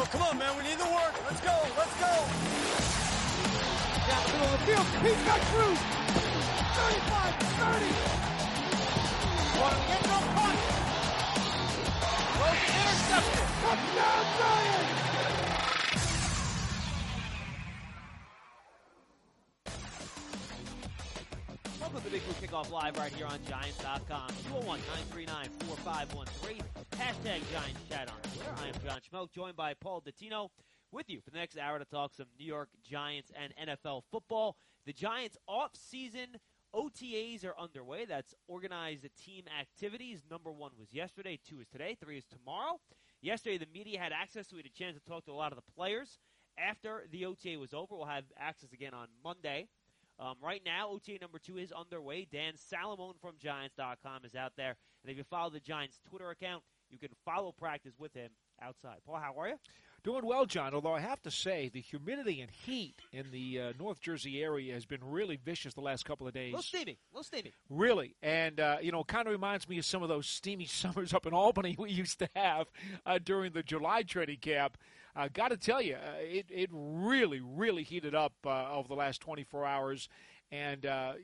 come on, man. We need the work. Let's go. Let's go. Down the middle of the field. He's got Cruz. 35, 30. One of the end zone punt. Rosen intercepted. Touchdown, Giants. Welcome to Big Blue Kickoff Live right here on Giants.com. 201-939-4513. Hashtag Giants Chat on Twitter. I am John Schmoke, joined by Paul Dottino, with you for the next hour to talk some New York Giants and NFL football. The Giants off-season OTAs are underway. That's organized team activities. Number 1 was yesterday, 2 is today, 3 is tomorrow. Yesterday, the media had access, so we had a chance to talk to a lot of the players. After the OTA was over, we'll have access again on Monday. Right now, OTA number 2 is underway. Dan Salamone from Giants.com is out there. And if you follow the Giants Twitter account, you can follow practice with him outside. Paul, how are you? Doing well, John, although I have to say the humidity and heat in the North Jersey area has been really vicious the last couple of days. A little steamy. Really. And, kind of reminds me of some of those steamy summers up in Albany we used to have during the July training camp. Got to tell you, it really, really heated up over the last 24 hours. And,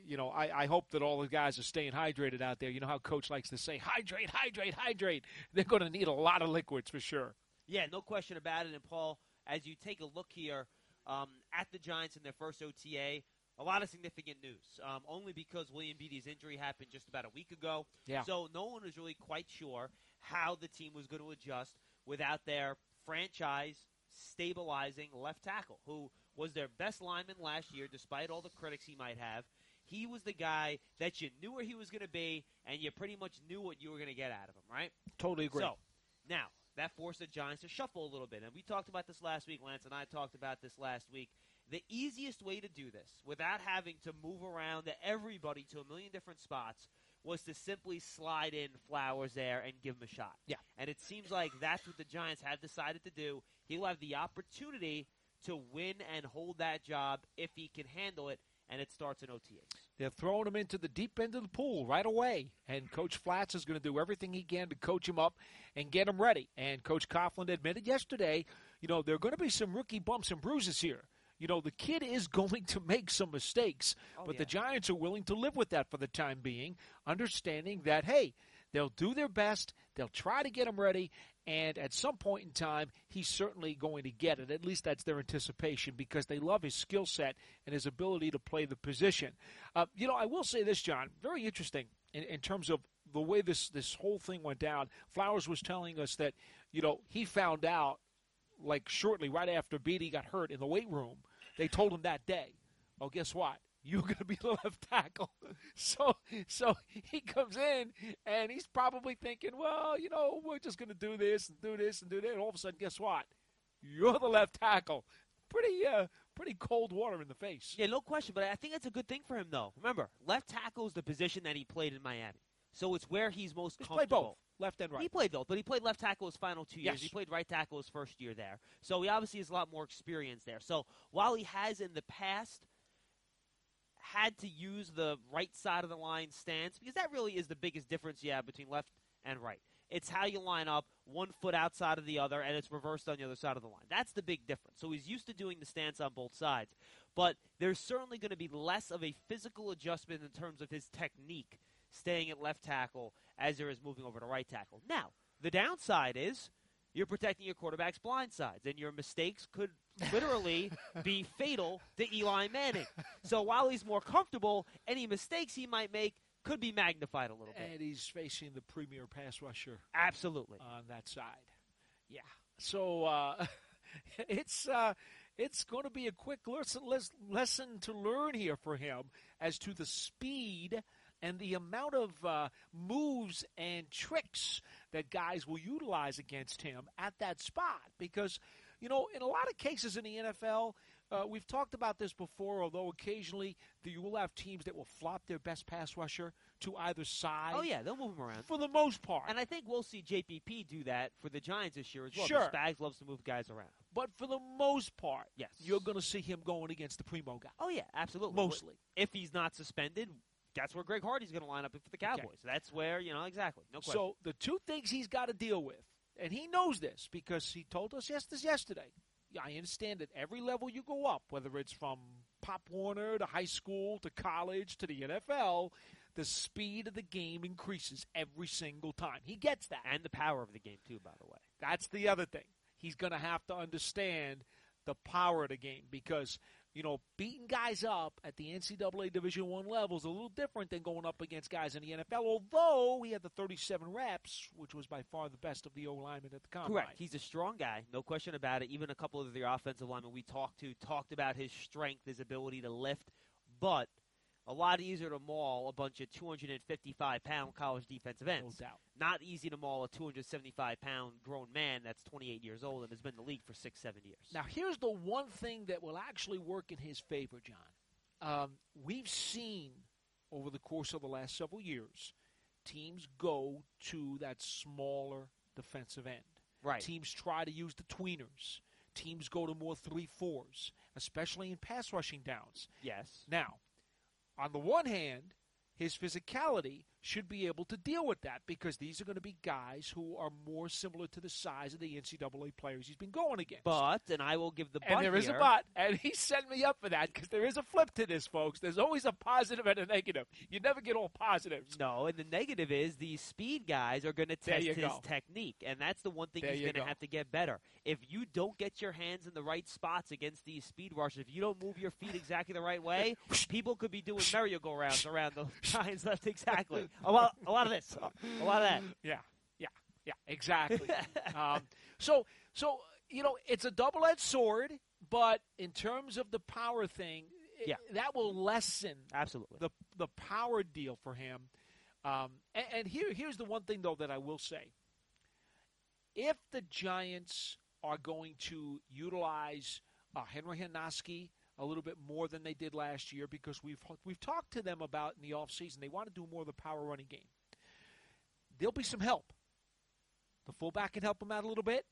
I hope that all the guys are staying hydrated out there. You know how Coach likes to say, hydrate, hydrate, hydrate. They're going to need a lot of liquids for sure. Yeah, no question about it. And, Paul, as you take a look here at the Giants in their first OTA, a lot of significant news, only because William Beattie's injury happened just about a week ago. Yeah. So no one was really quite sure how the team was going to adjust without their franchise stabilizing left tackle, who was their best lineman last year, despite all the critics he might have. He was the guy that you knew where he was going to be, and you pretty much knew what you were going to get out of him, right? Totally agree. So, now, that forced the Giants to shuffle a little bit. And we talked about this last week. Lance and I talked about this last week. The easiest way to do this, without having to move around everybody to a million different spots, was to simply slide in Flowers there and give him a shot. Yeah. And it seems like that's what the Giants have decided to do. He'll have the opportunity to win and hold that job if he can handle it, and it starts in OTAs. They're throwing him into the deep end of the pool right away, and Coach Flats is going to do everything he can to coach him up and get him ready. And Coach Coughlin admitted yesterday, there are going to be some rookie bumps and bruises here. The kid is going to make some mistakes, but the Giants are willing to live with that for the time being, understanding that, hey, they'll do their best, they'll try to get him ready, and at some point in time, he's certainly going to get it. At least that's their anticipation, because they love his skill set and his ability to play the position. I will say this, John, very interesting in terms of the way this whole thing went down. Flowers was telling us that, he found out, like shortly right after Beattie got hurt in the weight room, they told him that day, oh, guess what? You're going to be the left tackle. So he comes in, and he's probably thinking, well, we're just going to do this and do this and do that. And all of a sudden, guess what? You're the left tackle. Pretty cold water in the face. Yeah, no question. But I think that's a good thing for him, though. Remember, left tackle is the position that he played in Miami. So it's where he's most comfortable. He's played both, left and right. He played both, but he played left tackle his final 2 years. Yes. He played right tackle his first year there. So he obviously has a lot more experience there. So while he has in the past had to use the right side of the line stance, because that really is the biggest difference you have between left and right. It's how you line up, 1 foot outside of the other, and it's reversed on the other side of the line. That's the big difference. So he's used to doing the stance on both sides. But there's certainly going to be less of a physical adjustment in terms of his technique staying at left tackle as there is moving over to right tackle. Now, the downside is you're protecting your quarterback's blind sides, and your mistakes could literally be fatal to Eli Manning. So while he's more comfortable, any mistakes he might make could be magnified a little bit. And he's facing the premier pass rusher. Absolutely. On that side. Yeah. So it's going to be a quick lesson to learn here for him as to the speed and the amount of moves and tricks that guys will utilize against him at that spot. Because, in a lot of cases in the NFL, we've talked about this before, although occasionally you will have teams that will flop their best pass rusher to either side. Oh, yeah, they'll move him around. For the most part. And I think we'll see JPP do that for the Giants this year as well. Sure. Spags loves to move guys around. But for the most part, yes, you're going to see him going against the primo guy. Oh, yeah, absolutely. Mostly. If he's not suspended, that's where Greg Hardy's going to line up for the Cowboys. Okay. That's where, exactly. No question. So the two things he's got to deal with and he knows this because he told us this yesterday. Yeah, I understand that every level you go up, whether it's from Pop Warner to high school to college to the NFL, the speed of the game increases every single time. He gets that. And the power of the game, too, by the way. That's the other thing. He's going to have to understand the power of the game because, beating guys up at the NCAA Division I level is a little different than going up against guys in the NFL, although he had the 37 reps, which was by far the best of the O-linemen at the combine. Correct. He's a strong guy, no question about it. Even a couple of the offensive linemen we talked about his strength, his ability to lift, but a lot easier to maul a bunch of 255-pound college defensive ends. No doubt. Not easy to maul a 275-pound grown man that's 28 years old and has been in the league for 6-7 years. Now, here's the one thing that will actually work in his favor, John. We've seen over the course of the last several years teams go to that smaller defensive end. Right. Teams try to use the tweeners. Teams go to more 3-4s, especially in pass rushing downs. Yes. Now, on the one hand, his physicality should be able to deal with that because these are going to be guys who are more similar to the size of the NCAA players he's been going against. But, and I will give the but and there is here. a but, and he set me up for that because there is a flip to this, folks. There's always a positive and a negative. You never get all positives. No, and the negative is these speed guys are going to test his go. technique, and that's the one thing There he's you going to go. have to get better. If you don't get your hands in the right spots against these speed rushers, if you don't move your feet exactly the right way, people could be doing merry-go-rounds around the Giants left exactly. A lot of this. A lot of that. Yeah, exactly. So it's a double-edged sword, but in terms of the power thing, that will lessen Absolutely the power deal for him. And here's the one thing, though, that I will say. If the Giants are going to utilize Henry Hanaski a little bit more than they did last year, because we've talked to them about in the offseason, they want to do more of the power running game. There'll be some help. The fullback can help them out a little bit.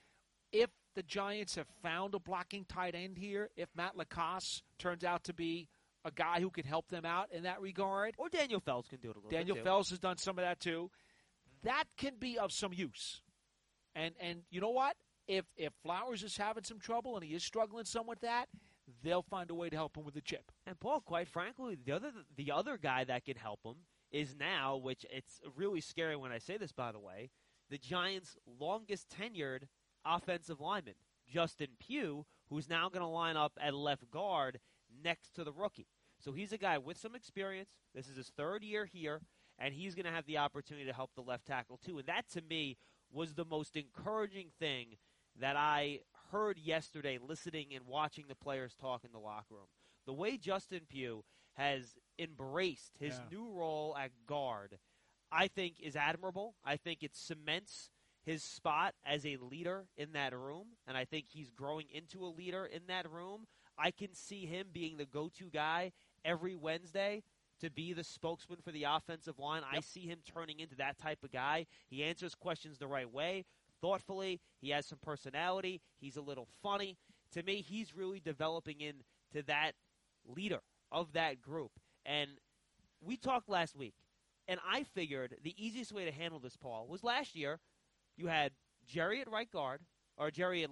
If the Giants have found a blocking tight end here, if Matt Lacoste turns out to be a guy who can help them out in that regard. Or Daniel Fells can do it a little bit, Daniel too. Fells has done some of that, too. That can be of some use. And you know what? If Flowers is having some trouble and he is struggling some with that, they'll find a way to help him with the chip. And, Paul, quite frankly, the other guy that can help him is now, which it's really scary when I say this, by the way, the Giants' longest tenured offensive lineman, Justin Pugh, who's now going to line up at left guard next to the rookie. So he's a guy with some experience. This is his third year here, and he's going to have the opportunity to help the left tackle too. And that, to me, was the most encouraging thing that I heard yesterday listening and watching the players talk in the locker room. The way Justin Pugh has embraced his new role at guard, I think, is admirable. I think it cements his spot as a leader in that room, and I think he's growing into a leader in that room. I can see him being the go-to guy every Wednesday to be the spokesman for the offensive line. Yep. I see him turning into that type of guy. He answers questions the right way, thoughtfully. He has some personality. He's a little funny. To me, he's really developing into that leader of that group. And we talked last week, and I figured the easiest way to handle this, Paul, was last year you had Jerry at right guard, or Jerry at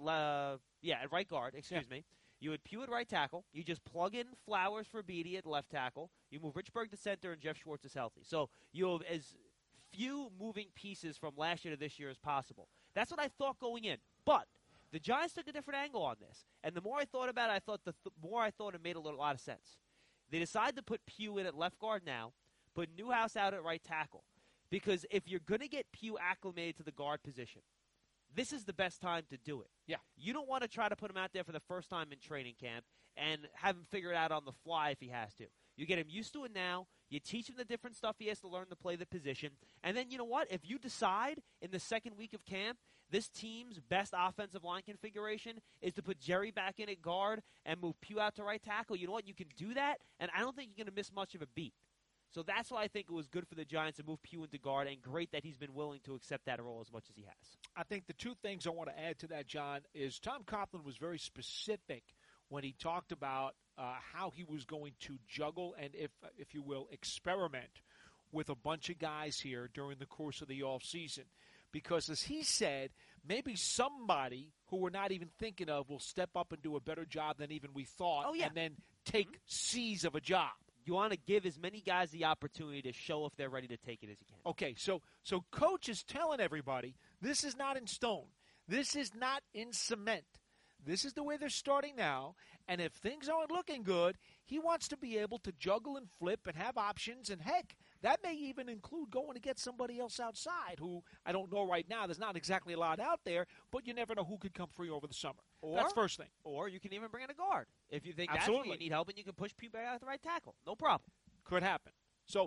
right guard, excuse me. You had Pugh at right tackle. You just plug in Flowers for Beatty at left tackle. You move Richburg to center, and Jeff Schwartz is healthy. So you have as few moving pieces from last year to this year as possible. That's what I thought going in. But the Giants took a different angle on this. And the more I thought about it, I thought the more I thought it made a lot of sense. They decided to put Pugh in at left guard now, put Newhouse out at right tackle. Because if you're going to get Pugh acclimated to the guard position, this is the best time to do it. Yeah. You don't want to try to put him out there for the first time in training camp and have him figure it out on the fly if he has to. You get him used to it now. You teach him the different stuff he has to learn to play the position. And then, you know what? If you decide in the second week of camp this team's best offensive line configuration is to put Jerry back in at guard and move Pugh out to right tackle, you know what? You can do that, and I don't think you're going to miss much of a beat. So that's why I think it was good for the Giants to move Pugh into guard, and great that he's been willing to accept that role as much as he has. I think the two things I want to add to that, John, is Tom Coughlin was very specific when he talked about how he was going to juggle and, if you will, experiment with a bunch of guys here during the course of the offseason. because, as he said, maybe somebody who we're not even thinking of will step up and do a better job than even we thought, Oh, yeah. and then take seize of a job. You want to give as many guys the opportunity to show if they're ready to take it as you can. Okay, so Coach is telling everybody this is not in stone. This is not in cement. This is the way they're starting now, and if things aren't looking good, he wants to be able to juggle and flip and have options, and heck, that may even include going to get somebody else outside who I don't know right now. There's not exactly a lot out there, but you never know who could come free over the summer. That's first thing. Or you can even bring in a guard. If you think Absolutely. that's where you need help, and you can push people out at the right tackle. No problem. Could happen. So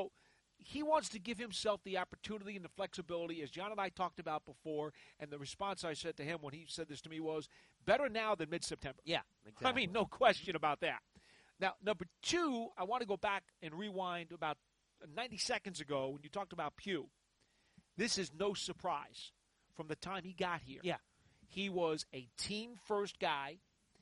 he wants to give himself the opportunity and the flexibility, as John and I talked about before, and the response I said to him when he said this to me was, better now than mid-September. Yeah, exactly. I mean, no question about that. Now, number two, I want to go back and rewind about 90 seconds ago when you talked about Pugh. This is no surprise from the time he got here. Yeah. He was a team-first guy,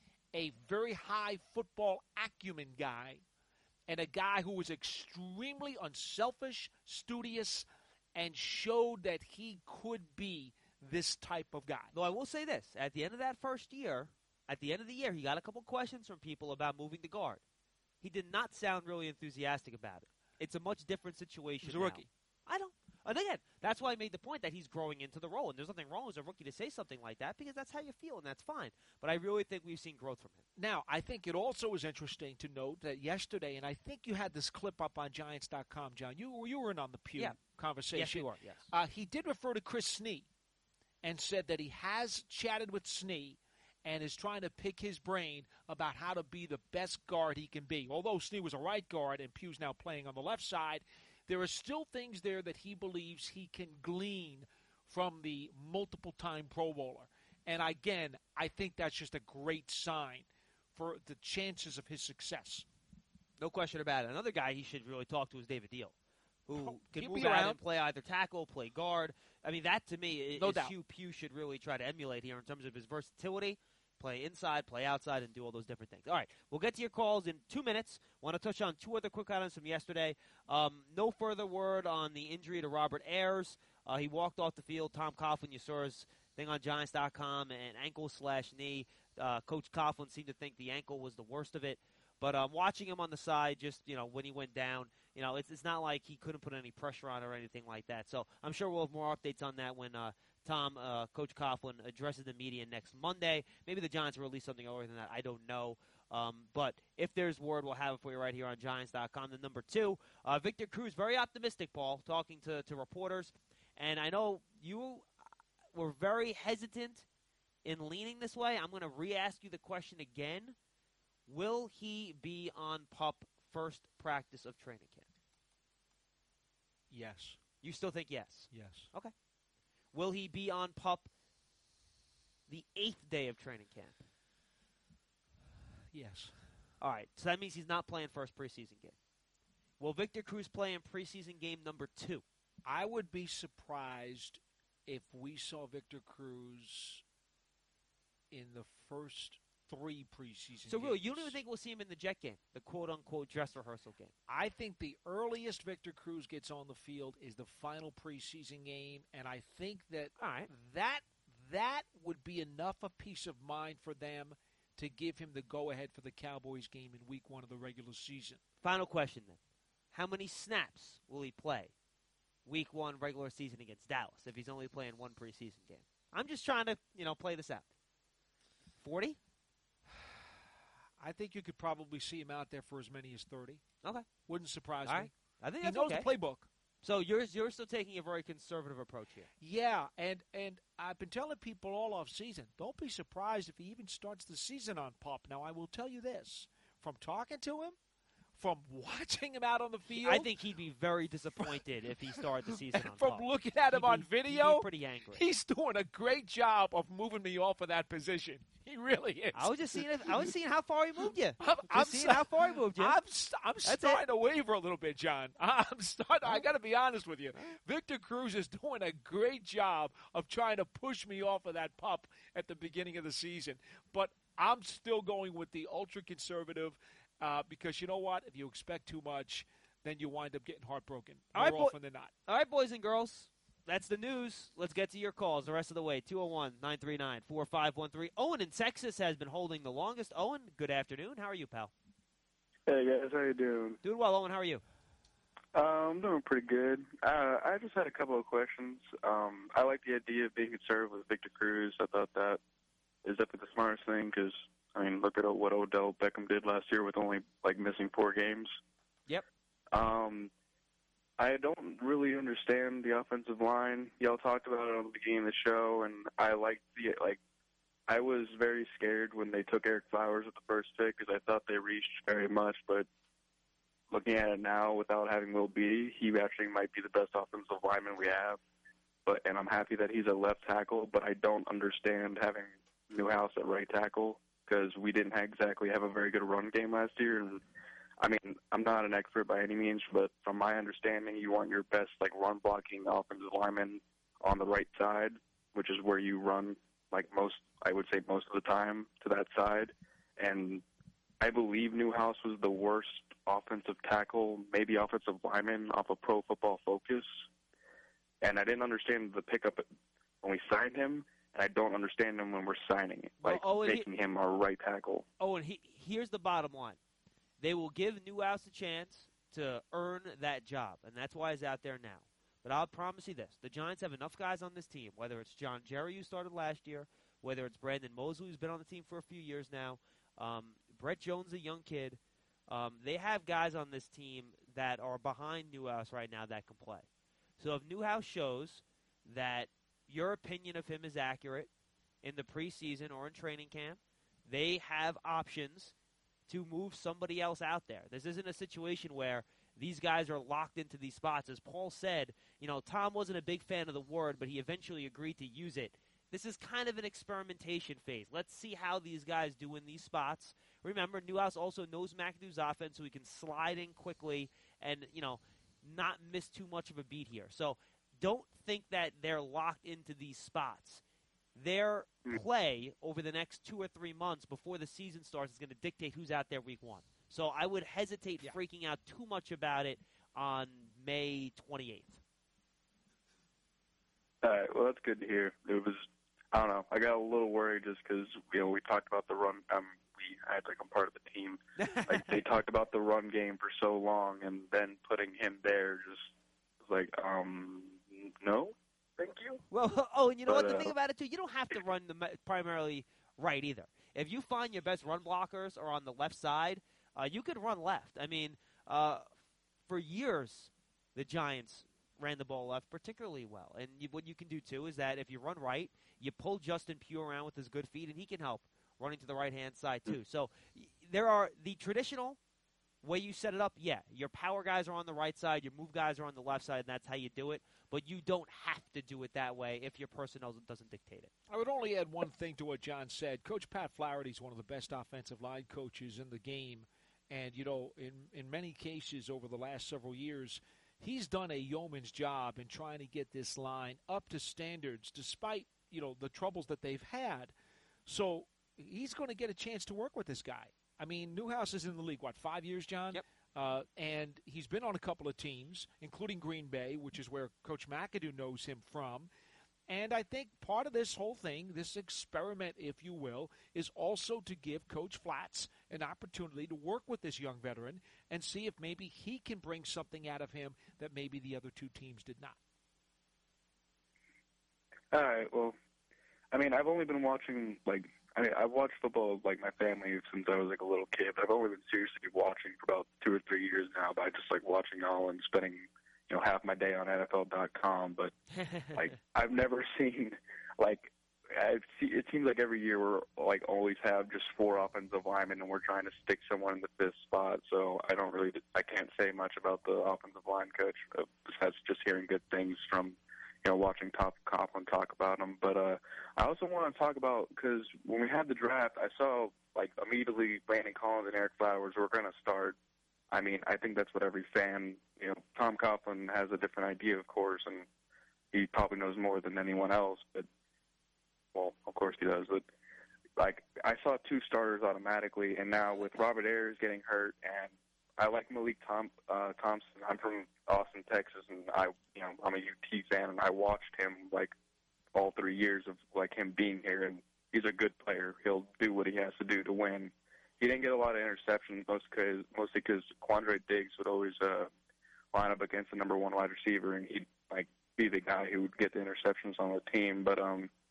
a very high football acumen guy, and a guy who was extremely unselfish, studious, and showed that he could be this type of guy. Though I will say this, at the end of that first year, at the end of the year, he got a couple questions from people about moving to guard. He did not sound really enthusiastic about it. It's a much different situation He's a now. rookie. I don't. And again, that's why I made the point that he's growing into the role. And there's nothing wrong as a rookie to say something like that because that's how you feel, and that's fine. But I really think we've seen growth from him. Now, I think it also is interesting to note that yesterday, and I think you had this clip up on Giants.com, John. You were in on the Pew conversation. Yes, you are, yes. He did refer to Chris Snee and said that he has chatted with Snee and is trying to pick his brain about how to be the best guard he can be. Although Snee was a right guard and Pugh's now playing on the left side, there are still things there that he believes he can glean from the multiple-time Pro Bowler. And again, I think that's just a great sign for the chances of his success. No question about it. Another guy he should really talk to is David Deal, who can he'll move be around around. and play either tackle, play guard. I mean, that to me is No doubt. Hugh Pugh should really try to emulate here in terms of his versatility. Play inside, play outside, and do all those different things. All right, we'll get to your calls in 2 minutes. Want to touch on two other quick items from yesterday. No further word on the injury to Robert Ayers. He walked off the field. Tom Coughlin, you saw his thing on Giants.com, and ankle/knee. Coach Coughlin seemed to think the ankle was the worst of it. But watching him on the side, just when he went down, it's not like he couldn't put any pressure on or anything like that. So I'm sure we'll have more updates on that when Coach Coughlin addresses the media next Monday. Maybe the Giants will release something earlier than that. I don't know. But if there's word, we'll have it for you right here on Giants.com. Then number two, Victor Cruz, very optimistic, Paul, talking to reporters. And I know you were very hesitant in leaning this way. I'm going to re-ask you the question again. Will he be on PUP first practice of training camp? Yes. You still think yes? Yes. Okay. Will he be on PUP the 8th day of training camp? Yes. All right, so that means he's not playing first preseason game. Will Victor Cruz play in preseason game number 2? I would be surprised if we saw Victor Cruz in the first 3 preseason So really, games. you don't even think we'll see him in the Jet game, the quote-unquote dress rehearsal game? I think the earliest Victor Cruz gets on the field is the final preseason game, and I think that All right. that would be enough of peace of mind for them to give him the go-ahead for the Cowboys game in Week 1 of the regular season. Final question then. How many snaps will he play Week 1 regular season against Dallas if he's only playing 1 preseason game? I'm just trying to, play this out. 40? I think you could probably see him out there for as many as 30. Okay. Wouldn't surprise All me. right. I think He that's knows okay. the playbook. So you're still taking a very conservative approach here. Yeah, and I've been telling people all off season, don't be surprised if he even starts the season on PUP. Now, I will tell you this, from talking to him, from watching him out on the field. I think he'd be very disappointed if he started the season on from PUP. looking at him on He'd video, be pretty angry. he's doing a great job of moving me off of that position. He really is. I was just seeing how far he moved you. I'm Seeing how far he moved you. I'm starting to waver a little bit, John. I got to be honest with you. Victor Cruz is doing a great job of trying to push me off of that PUP at the beginning of the season. But I'm still going with the ultra-conservative because you know what? If you expect too much, then you wind up getting heartbroken more often than not. All right, boys and girls. that's the news. Let's get to your calls the rest of the way. 201-939-4513. Owen in Texas has been holding the longest. Owen, good afternoon. How are you, pal? Hey, guys. How you doing? Doing well, Owen. How are you? I'm doing pretty good. I just had a couple of questions. I like the idea of being conservative with Victor Cruz. I thought that is definitely the smartest thing because, I mean, look at what Odell Beckham did last year with only, missing 4 games. Yep. I don't really understand the offensive line. Y'all talked about it on the beginning of the show, and I liked I was very scared when they took Eric Flowers with the first pick because I thought they reached very much, but looking at it now without having Will Beatty, he actually might be the best offensive lineman we have. And I'm happy that he's a left tackle, but I don't understand having Newhouse at right tackle because we didn't exactly have a very good run game last year. And I mean, I'm not an expert by any means, but from my understanding, you want your best run blocking offensive lineman on the right side, which is where you run most of the time to that side. And I believe Newhouse was the worst offensive tackle, maybe offensive lineman off of Pro Football Focus. And I didn't understand the pickup when we signed him, and I don't understand him when we're signing it, making him our right tackle. Oh, and here's the bottom line. They will give Newhouse a chance to earn that job, and that's why he's out there now. But I'll promise you this. The Giants have enough guys on this team, whether it's John Jerry, who started last year, whether it's Brandon Mosley, who's been on the team for a few years now, Brett Jones, a young kid. They have guys on this team that are behind Newhouse right now that can play. So if Newhouse shows that your opinion of him is accurate in the preseason or in training camp, they have options to move somebody else out there. This isn't a situation where these guys are locked into these spots. As Paul said, Tom wasn't a big fan of the word, but he eventually agreed to use it. This is kind of an experimentation phase. Let's see how these guys do in these spots. Remember, Newhouse also knows McAdoo's offense, so he can slide in quickly and, not miss too much of a beat here. So don't think that they're locked into these spots. Their play over the next 2 or 3 months before the season starts is going to dictate who's out there week 1. So I would hesitate freaking out too much about it on May 28th. All right, well, that's good to hear. It was, I don't know, I got a little worried just because, we talked about the run. I'm part of the team. They talked about the run game for so long, and then putting him there just was no, thank you. Well, and you know what? The thing about it, too, you don't have to run primarily right either. If you find your best run blockers are on the left side, you could run left. I mean, for years, the Giants ran the ball left particularly well. And what you can do, too, is that if you run right, you pull Justin Pugh around with his good feet, and he can help running to the right-hand side, too. So there are the traditional way you set it up, your power guys are on the right side, your move guys are on the left side, and that's how you do it. But you don't have to do it that way if your personnel doesn't dictate it. I would only add one thing to what John said. Coach Pat Flaherty is one of the best offensive line coaches in the game. And, in many cases over the last several years, he's done a yeoman's job in trying to get this line up to standards despite, the troubles that they've had. So he's going to get a chance to work with this guy. I mean, Newhouse is in the league, 5 years, John? Yep. And he's been on a couple of teams, including Green Bay, which is where Coach McAdoo knows him from. And I think part of this whole thing, this experiment, if you will, is also to give Coach Flats an opportunity to work with this young veteran and see if maybe he can bring something out of him that maybe the other two teams did not. All right, well, I mean, I've only been watching, I've watched football, my family, since I was, a little kid. But I've only been seriously watching for about 2 or 3 years now. But I just watching all and spending, half my day on NFL.com. But, I've never seen, it seems like every year we're, always have just 4 offensive linemen, and we're trying to stick someone in the 5th spot. So I can't say much about the offensive line coach, besides just hearing good things from watching Tom Coughlin talk about him. But I also want to talk about, because when we had the draft, I saw, immediately Landon Collins and Eric Flowers were going to start. I mean, I think that's what every fan, Tom Coughlin has a different idea, of course, and he probably knows more than anyone else. But, well, of course he does. But, I saw 2 starters automatically, and now with Robert Ayers getting hurt and I like Malik Thompson. I'm from Austin, Texas, and I'm a UT fan, and I watched him like all 3 years of like him being here, and he's a good player. He'll do what he has to do to win. He didn't get a lot of interceptions, mostly because Quandre Diggs would always line up against the number one wide receiver, and he'd like be the guy who would get the interceptions on the team. But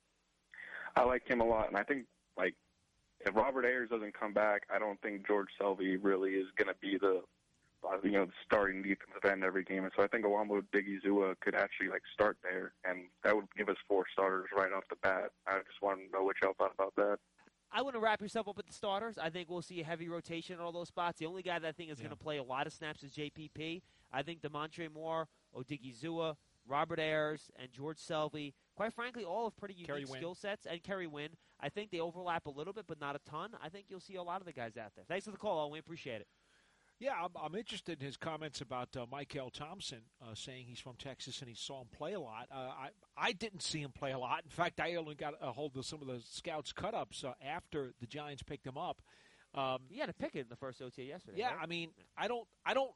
I like him a lot, and I think like if Robert Ayers doesn't come back, I don't think George Selvey really is going to be the starting defensive end every game. And so I think Owambo Digizua could actually like start there, and that would give us 4 starters right off the bat. I just want to know what y'all thought about that. I want to wrap yourself up with the starters. I think we'll see a heavy rotation in all those spots. The only guy that I think is going to play a lot of snaps is JPP. I think DeMontre Moore, Odigizua, Robert Ayers, and George Selvey, quite frankly, all have pretty unique skill sets. And Kerry Wynn, I think they overlap a little bit, but not a ton. I think you'll see a lot of the guys out there. Thanks for the call, Owen. We appreciate it. Yeah, I'm interested in his comments about Michael Thompson, saying he's from Texas and he saw him play a lot. I didn't see him play a lot. In fact, I only got a hold of some of the scouts' cut-ups after the Giants picked him up. You had to pick it in the first OTA yesterday. Yeah, right? I mean, I don't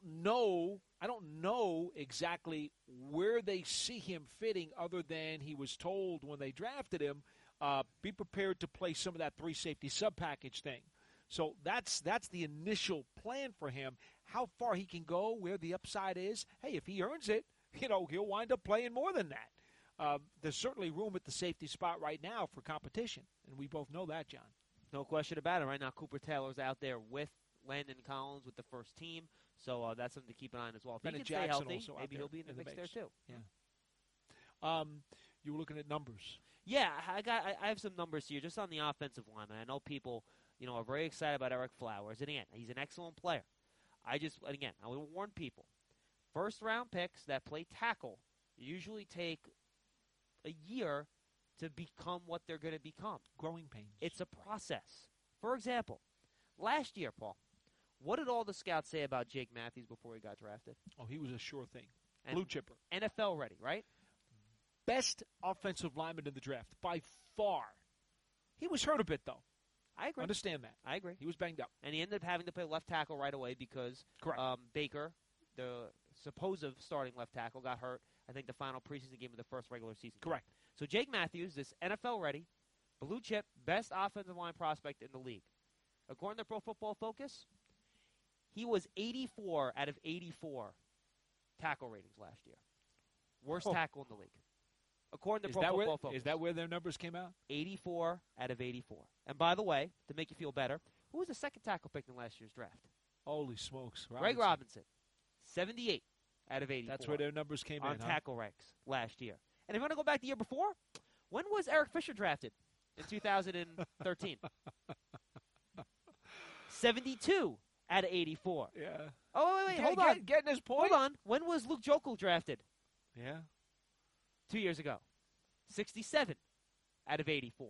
know exactly where they see him fitting, other than he was told when they drafted him, be prepared to play some of that 3-safety sub-package thing. So that's the initial plan for him. How far he can go, where the upside is. Hey, if he earns it, he'll wind up playing more than that. There's certainly room at the safety spot right now for competition, and we both know that, John. No question about it. Right now, Cooper Taylor's out there with Landon Collins with the first team, so that's something to keep an eye on as well. If he can stay healthy, maybe he'll be in the mix there too. Yeah. You were looking at numbers. Yeah, I have some numbers here just on the offensive line. I know people are very excited about Eric Flowers. And again, he's an excellent player. I will warn people. First-round picks that play tackle usually take a year to become what they're going to become. Growing pains. It's a process. For example, last year, Paul, what did all the scouts say about Jake Matthews before he got drafted? Oh, he was a sure thing. And Blue chipper. NFL ready, right? Best offensive lineman in the draft, by far. He was hurt a bit, though. I agree. Understand that. I agree. He was banged up. And he ended up having to play left tackle right away because Baker, the supposed starting left tackle, got hurt, I think, the final preseason game of the first regular season. Correct. So Jake Matthews, this NFL-ready, blue chip, best offensive line prospect in the league. According to Pro Football Focus, he was 84 out of 84 tackle ratings last year. Worst tackle in the league. According to Pro Football Focus. Is that where their numbers came out? 84 out of 84. And by the way, to make you feel better, who was the second tackle picked in last year's draft? Holy smokes. Greg Robinson. 78 out of 84. That's where their numbers came in, on tackle ranks last year. And if you want to go back the year before, when was Eric Fisher drafted? In 2013. 72 out of 84. Yeah. Oh, wait, hold on. Getting his point. Hold on. When was Luke Jokel drafted? Yeah. 2 years ago. 67 out of 84.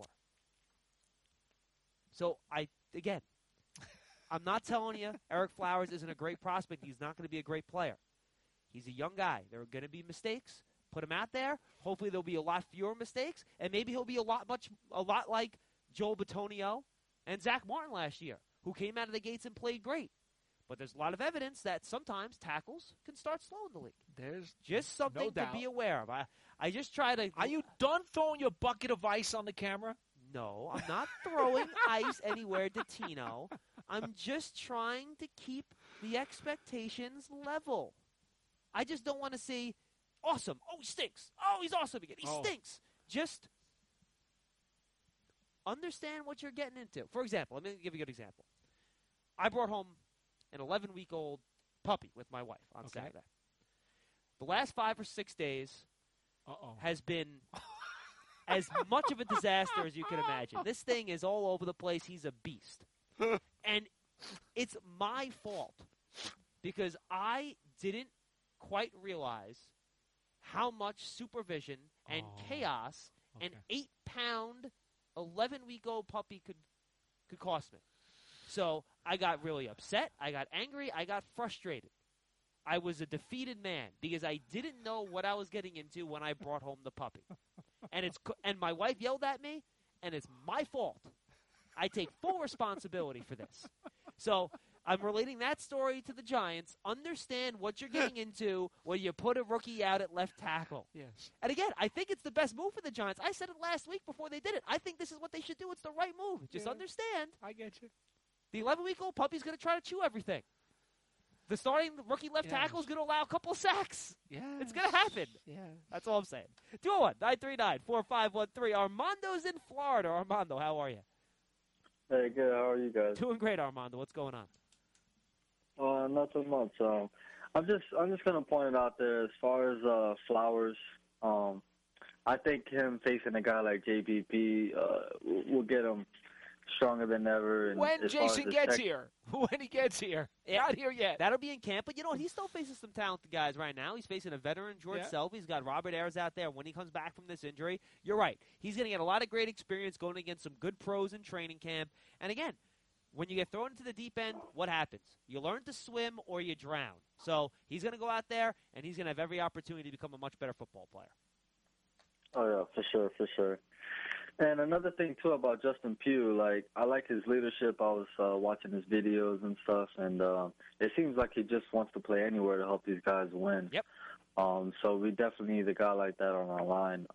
So, I'm not telling you Eric Flowers isn't a great prospect. He's not going to be a great player. He's a young guy. There are going to be mistakes. Put him out there. Hopefully there'll be a lot fewer mistakes, and maybe he'll be a lot like Joel Bitonio and Zach Martin last year, who came out of the gates and played great. But there's a lot of evidence that sometimes tackles can start slow in the league. There's just something to be aware of. I just try to. Are you done throwing your bucket of ice on the camera? No, I'm not throwing ice anywhere to Tino. I'm just trying to keep the expectations level. I just don't want to see, awesome. Oh, he stinks. Oh, he's awesome again. He stinks. Just understand what you're getting into. For example, let me give you a good example. I brought home an 11-week-old puppy with my wife on Saturday. The last 5 or 6 days has been as much of a disaster as you can imagine. This thing is all over the place. He's a beast. And it's my fault because I didn't quite realize how much supervision and chaos an 8-pound, 11-week-old puppy could cost me. So I got really upset. I got angry. I got frustrated. I was a defeated man because I didn't know what I was getting into when I brought home the puppy. And my wife yelled at me, and it's my fault. I take full responsibility for this. So I'm relating that story to the Giants. Understand what you're getting into when you put a rookie out at left tackle. Yes. And again, I think it's the best move for the Giants. I said it last week before they did it. I think this is what they should do. It's the right move. Just understand. I get you. The 11-week-old puppy's going to try to chew everything. The starting rookie left tackle is going to allow a couple of sacks. Yeah. It's going to happen. Yeah. That's all I'm saying. 201-939-4513. Armando's in Florida. Armando, how are you? Hey, good. How are you guys? Doing great, Armando. What's going on? Not so much. I'm just gonna point it out there as far as Flowers. I think him facing a guy like JPP will get him stronger than ever. And When Jason gets here. When he gets here. Yeah. Not here yet. That'll be in camp, but you know what? He still faces some talented guys right now. He's facing a veteran, George Selby. He's got Robert Ayers out there. When he comes back from this injury, you're right. He's going to get a lot of great experience going against some good pros in training camp. And again, when you get thrown into the deep end, what happens? You learn to swim or you drown. So he's going to go out there, and he's going to have every opportunity to become a much better football player. Oh, yeah, for sure. And another thing, too, about Justin Pugh, I like his leadership. I was watching his videos and stuff, and it seems like he just wants to play anywhere to help these guys win. Yep. So we definitely need a guy like that on our line.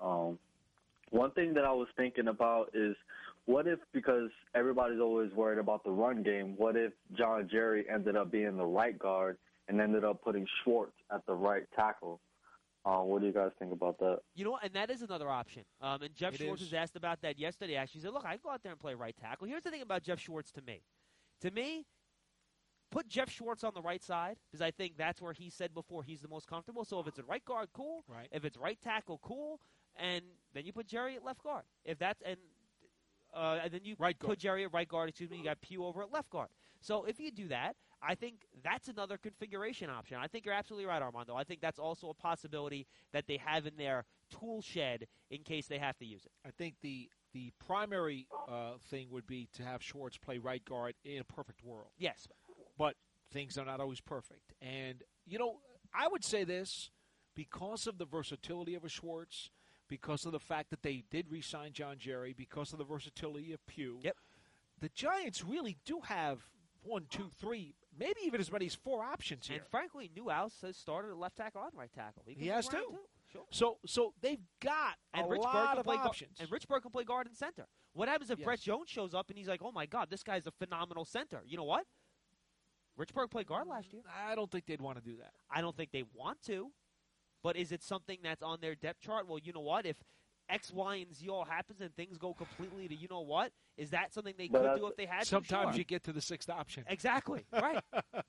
One thing that I was thinking about is, what if, because everybody's always worried about the run game, what if John Jerry ended up being the right guard and ended up putting Schwartz at the right tackle? What do you guys think about that? You know, and that is another option. And Jeff Schwartz was asked about that yesterday. Actually, he said, look, I can go out there and play right tackle. Here's the thing about Jeff Schwartz to me. To me, put Jeff Schwartz on the right side, because I think that's where he said before he's the most comfortable. So if it's a right guard, cool. Right. If it's right tackle, cool. And then you put Jerry at left guard. If that's and then you put Jerry at right guard. You got Pugh over at left guard. So if you do that, I think that's another configuration option. I think you're absolutely right, Armando. I think that's also a possibility that they have in their tool shed in case they have to use it. I think the primary thing would be to have Schwartz play right guard in a perfect world. Yes. But things are not always perfect. And, you know, I would say this, because of the versatility of a Schwartz, because of the fact that they did re-sign John Jerry, because of the versatility of Pugh, the Giants really do have 1, 2, 3, maybe even as many as 4 options here. And frankly, Newhouse has started at left tackle and right tackle. He has too. Sure. So they've got a lot of options. And Rich Berg can play guard and center. What happens if Brett Jones shows up and he's like, oh, my God, this guy's a phenomenal center? You know what? Rich Berg played guard last year. I don't think they'd want to do that. I don't think they want to. But is it something that's on their depth chart? Well, you know what? If X, Y, and Z all happens and things go completely to you know what, is that something they could do if they had to? Sometimes Sure. you get to the 6th option. Exactly. Right.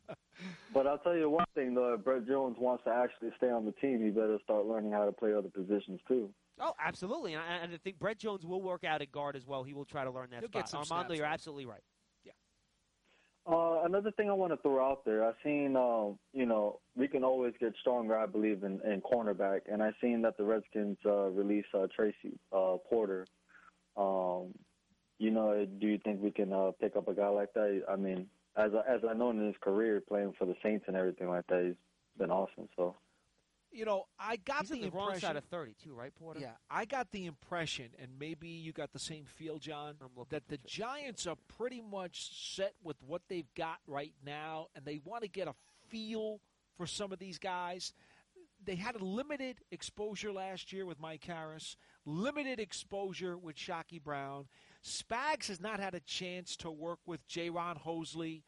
But I'll tell you one thing, though. If Brett Jones wants to actually stay on the team, he better start learning how to play other positions, too. Oh, absolutely. And I think Brett Jones will work out at guard as well. He will try to learn that He'll spot. get some Armando, snaps, you're right? absolutely right. Another thing I want to throw out there, I've seen, we can always get stronger, I believe, in cornerback. And I've seen that the Redskins release Tracy Porter. Do you think we can pick up a guy like that? I mean, as I know in his career, playing for the Saints and everything like that, he's been awesome. So, you know, I got He's the on the impression. wrong side of 30, too, right, Porter? Yeah, I got the impression, and maybe you got the same feel, John, that the Giants are pretty much set with what they've got right now, and they want to get a feel for some of these guys. They had a limited exposure last year with Mike Harris, limited exposure with Shockey Brown. Spags has not had a chance to work with J-Ron Hosley.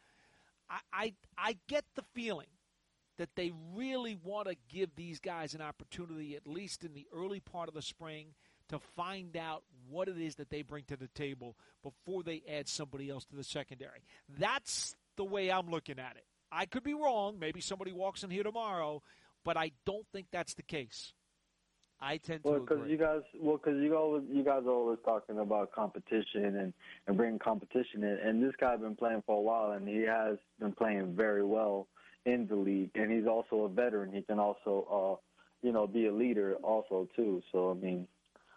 I get the feeling that they really want to give these guys an opportunity, at least in the early part of the spring, to find out what it is that they bring to the table before they add somebody else to the secondary. That's the way I'm looking at it. I could be wrong. Maybe somebody walks in here tomorrow, but I don't think that's the case. I tend to agree. Because you guys are always talking about competition and bringing competition in. And this guy's been playing for a while, and he has been playing very well in the league, and he's also a veteran. He can also, be a leader also, too. So, I mean.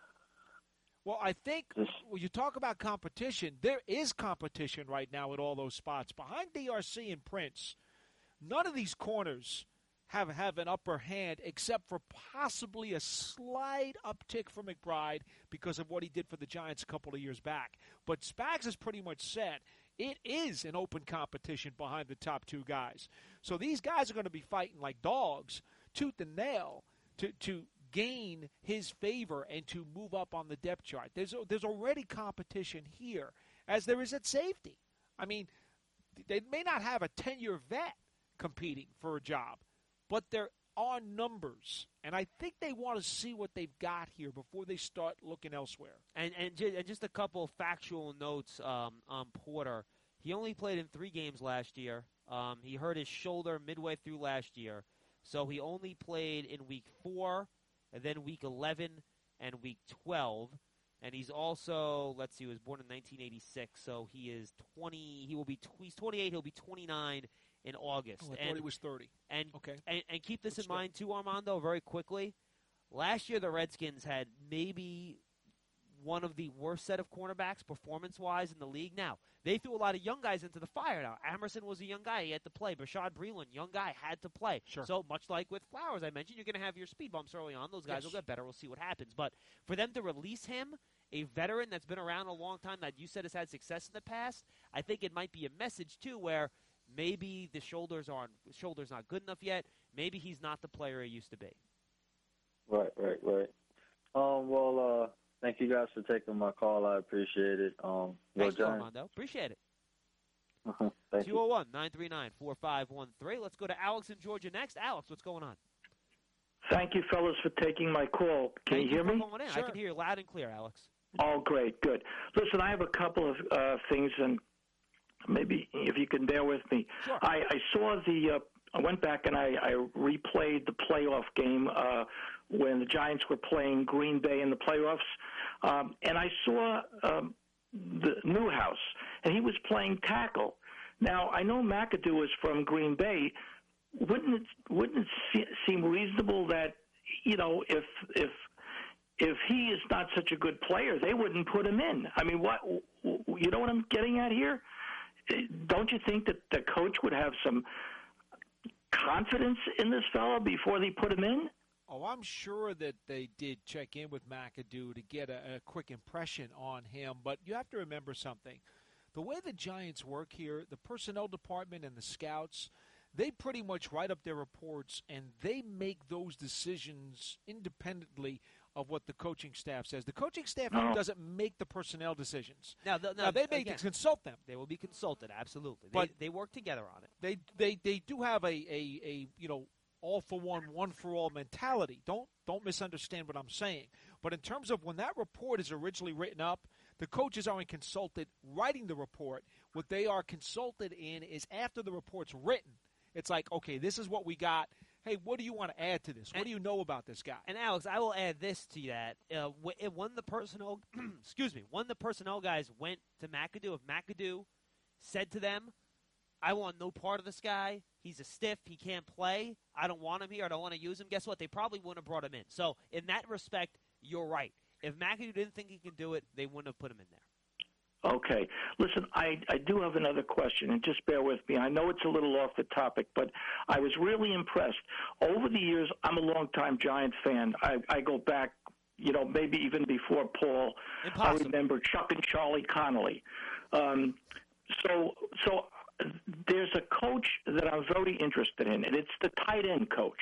Well, I think when you talk about competition, there is competition right now at all those spots. Behind DRC and Prince, none of these corners have an upper hand except for possibly a slight uptick for McBride because of what he did for the Giants a couple of years back. But Spags is pretty much set. It is an open competition behind the top two guys. So these guys are going to be fighting like dogs, tooth and nail, to gain his favor and to move up on the depth chart. There's already competition here, as there is at safety. I mean, they may not have a 10-year vet competing for a job, but there are numbers, and I think they want to see what they've got here before they start looking elsewhere. And just a couple of factual notes on Porter. He only played in 3 games last year. He hurt his shoulder midway through last year, so he only played in Week 4, and then Week 11 and Week 12. And he's also, let's see, he was born in 1986, so he is 20. He's 28. He'll be 29 in August. Oh, I thought he was 30. And okay. And keep this in mind too, Armando, very quickly. Last year, the Redskins had maybe one of the worst set of cornerbacks performance-wise in the league. Now, they threw a lot of young guys into the fire. Now, Emerson was a young guy. He had to play. Bashad Breeland, young guy, had to play. Sure. So much like with Flowers, I mentioned, you're going to have your speed bumps early on. Those guys will get better. We'll see what happens. But for them to release him, a veteran that's been around a long time that you said has had success in the past, I think it might be a message, too, where maybe the shoulder's not good enough yet. Maybe he's not the player he used to be. Right. Thank you guys for taking my call. I appreciate it. Thanks, Armando. Appreciate it. 201-939-4513. Let's go to Alex in Georgia next. Alex, what's going on? Thank you, fellas, for taking my call. Can you hear me? Sure. I can hear you loud and clear, Alex. Oh, great, good. Listen, I have a couple of things, and maybe if you can bear with me. Sure. I saw I went back and I replayed the playoff game when the Giants were playing Green Bay in the playoffs, and I saw the Newhouse, and he was playing tackle. Now, I know McAdoo is from Green Bay. Wouldn't it seem reasonable that, if he is not such a good player, they wouldn't put him in? I mean, you know what I'm getting at here? Don't you think that the coach would have some confidence in this fellow before they put him in? Oh, I'm sure that they did check in with McAdoo to get a quick impression on him, but you have to remember something. The way the Giants work here, the personnel department and the scouts, they pretty much write up their reports, and they make those decisions independently of what the coaching staff says. The coaching staff doesn't make the personnel decisions. Now they may consult them. They will be consulted, absolutely. But they work together on it. They do have a all for one for all mentality. Don't misunderstand what I'm saying. But in terms of when that report is originally written up, the coaches aren't consulted writing the report. What they are consulted in is after the report's written. It's like, okay, this is what we got. Hey, what do you want to add to this? What do you know about this guy? And Alex, I will add this to that. When the personnel, when the personnel guys went to McAdoo, if McAdoo said to them, "I want no part of this guy. He's a stiff. He can't play. I don't want him here. I don't want to use him," guess what? They probably wouldn't have brought him in. So in that respect, you're right. If McAdoo didn't think he could do it, they wouldn't have put him in there. Okay. Listen, I do have another question, and just bear with me. I know it's a little off the topic, but I was really impressed. Over the years, I'm a longtime Giants fan. I go back, maybe even before Paul. Impossible. I remember Chuck and Charlie Connolly. So there's a coach that I'm very interested in, and it's the tight end coach.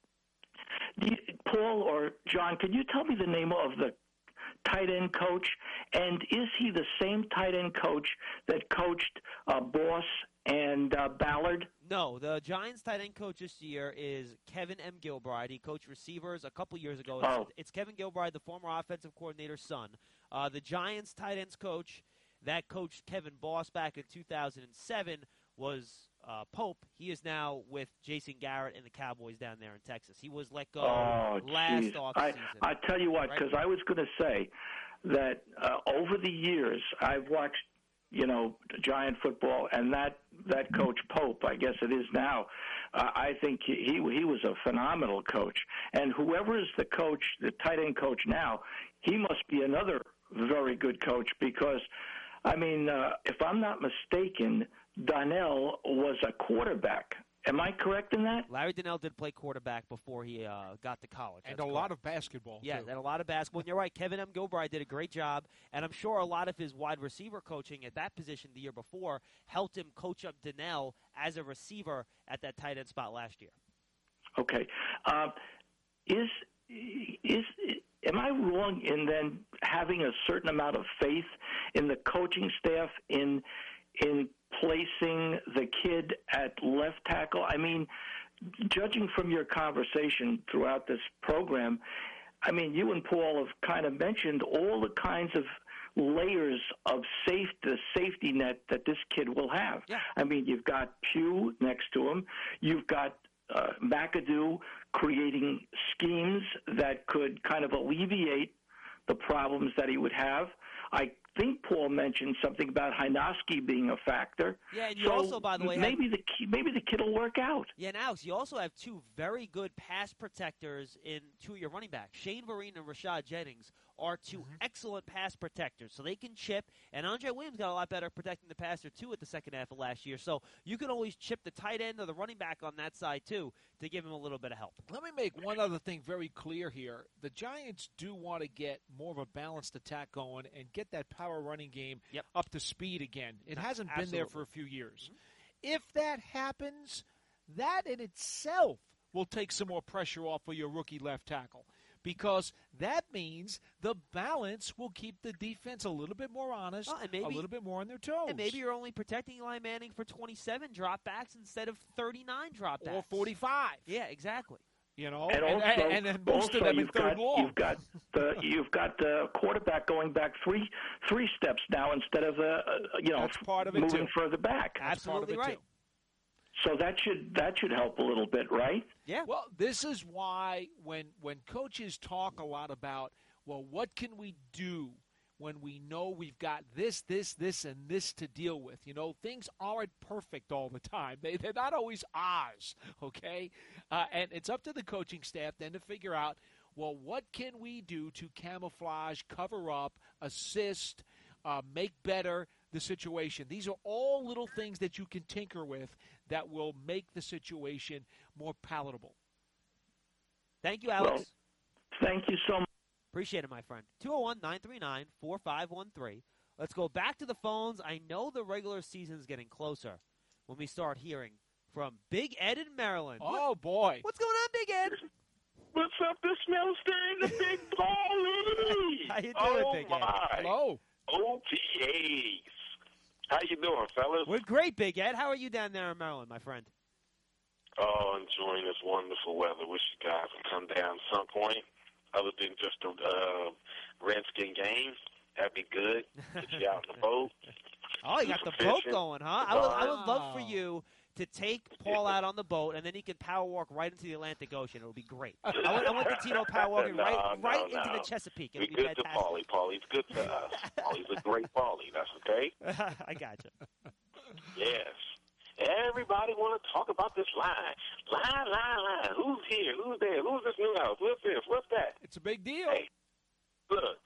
Paul or John, can you tell me the name of the tight end coach, and is he the same tight end coach that coached Boss and Ballard? No, the Giants tight end coach this year is Kevin M. Gilbride. He coached receivers a couple years ago. It's Kevin Gilbride, the former offensive coordinator's son. The Giants tight ends coach that coached Kevin Boss back in 2007 was Pope. He is now with Jason Garrett and the Cowboys down there in Texas. He was let go last offseason. I tell you what, because I was going to say that over the years I've watched, Giant football, and that coach Pope, I guess it is now, I think he was a phenomenal coach. And whoever is the coach, the tight end coach now, he must be another very good coach because, if I'm not mistaken, Donnell was a quarterback Am I correct in that? Larry Donnell did play quarterback before he got to college. And That's a lot of basketball, Yeah, too. and a lot of basketball. And you're right, Kevin M. Gilbride did a great job, and I'm sure a lot of his wide receiver coaching at that position the year before helped him coach up Donnell as a receiver at that tight end spot last year. Okay. Am I wrong in then having a certain amount of faith in the coaching staff in placing the kid at left tackle? I mean, judging from your conversation throughout this program, I mean, you and Paul have kind of mentioned all the kinds of layers of the safety net that this kid will have. Yeah. I mean, you've got Pugh next to him. You've got McAdoo creating schemes that could kind of alleviate the problems that he would have. I think Paul mentioned something about Hynoski being a factor. Yeah, and you so also, by the way, maybe the kid will work out. Yeah, and Alex, you also have two very good pass protectors in two of your running backs. Shane Vereen and Rashad Jennings are two excellent pass protectors, so they can chip. And Andre Williams got a lot better protecting the passer, too, at the second half of last year. So you can always chip the tight end or the running back on that side, too, to give him a little bit of help. Let me make one other thing very clear here. The Giants do want to get more of a balanced attack going and get that power running game up to speed again. It hasn't been there for a few years. If that happens, that in itself will take some more pressure off of your rookie left tackle, because that means the balance will keep the defense a little bit more honest, and maybe, a little bit more on their toes. And maybe you're only protecting Eli Manning for 27 dropbacks instead of 39 dropbacks. Or 45. Yeah, exactly. You know, and then most of them in third long. You've got the quarterback going back three steps now instead of That's part of it moving too. further back. Absolutely right. Too. So that should help a little bit, right? Yeah. Well, this is why when coaches talk a lot about, well, what can we do when we know we've got this, and this to deal with? You know, things aren't perfect all the time. They're not always Oz, okay? And it's up to the coaching staff then to figure out, well, what can we do to camouflage, cover up, assist, make better the situation? These are all little things that you can tinker with that will make the situation more palatable. Thank you, Alex. Well, thank you so much. Appreciate it, my friend. 201-939-4513. Let's go back to the phones. I know the regular season is getting closer when we start hearing from Big Ed in Maryland. Oh, boy. What's going on, Big Ed? What's up, the smell stain, the big ballie? How you doing, Big Ed? My. Hello. OTAs. How you doing, fellas? We're great, Big Ed. How are you down there in Maryland, my friend? Oh, enjoying this wonderful weather. Wish you guys would come down some point, other than just a Redskin game. That'd be good. Get you out in the boat. Oh, you got the boat going, huh? I would love for you to take Paul out on the boat, and then he can power walk right into the Atlantic Ocean. It would be great. I want the Tito power walking right into the Chesapeake. It would be good fantastic. to Paulie. Paulie's good to us. Paulie's a great Paulie. That's okay. I got you. Yes. Everybody want to talk about this line. Line. Who's here? Who's there? Who's this new house? What's this? What's that? It's a big deal. Hey, look,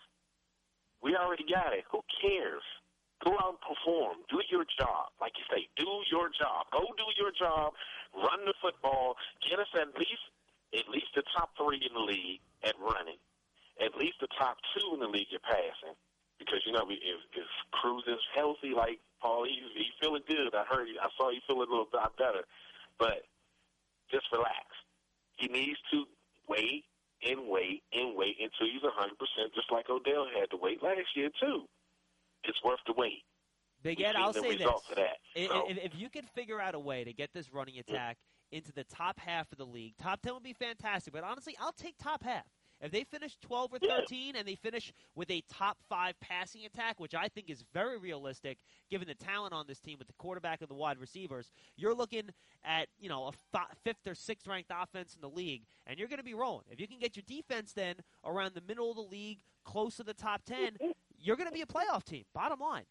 we already got it. Who cares? Go out and perform. Do your job. Like you say, do your job. Go do your job. Run the football. Get us at least the top 3 in the league at running. At least the top 2 in the league at passing. Because, you know, if Cruz is healthy, like Paul, he's feeling good. I saw you feeling a little bit better. But just relax. He needs to wait until he's 100%, just like Odell had to wait last year, too. It's worth the wait. Big Ed, I'll say this. Of that. If you can figure out a way to get this running attack into the top half of the league, top 10 would be fantastic. But honestly, I'll take top half. If they finish 12 or 13 and they finish with a top 5 passing attack, which I think is very realistic given the talent on this team with the quarterback and the wide receivers, you're looking at, you know, a 5th or 6th ranked offense in the league, and you're going to be rolling. If you can get your defense then around the middle of the league, close to the top 10, you're going to be a playoff team, bottom line.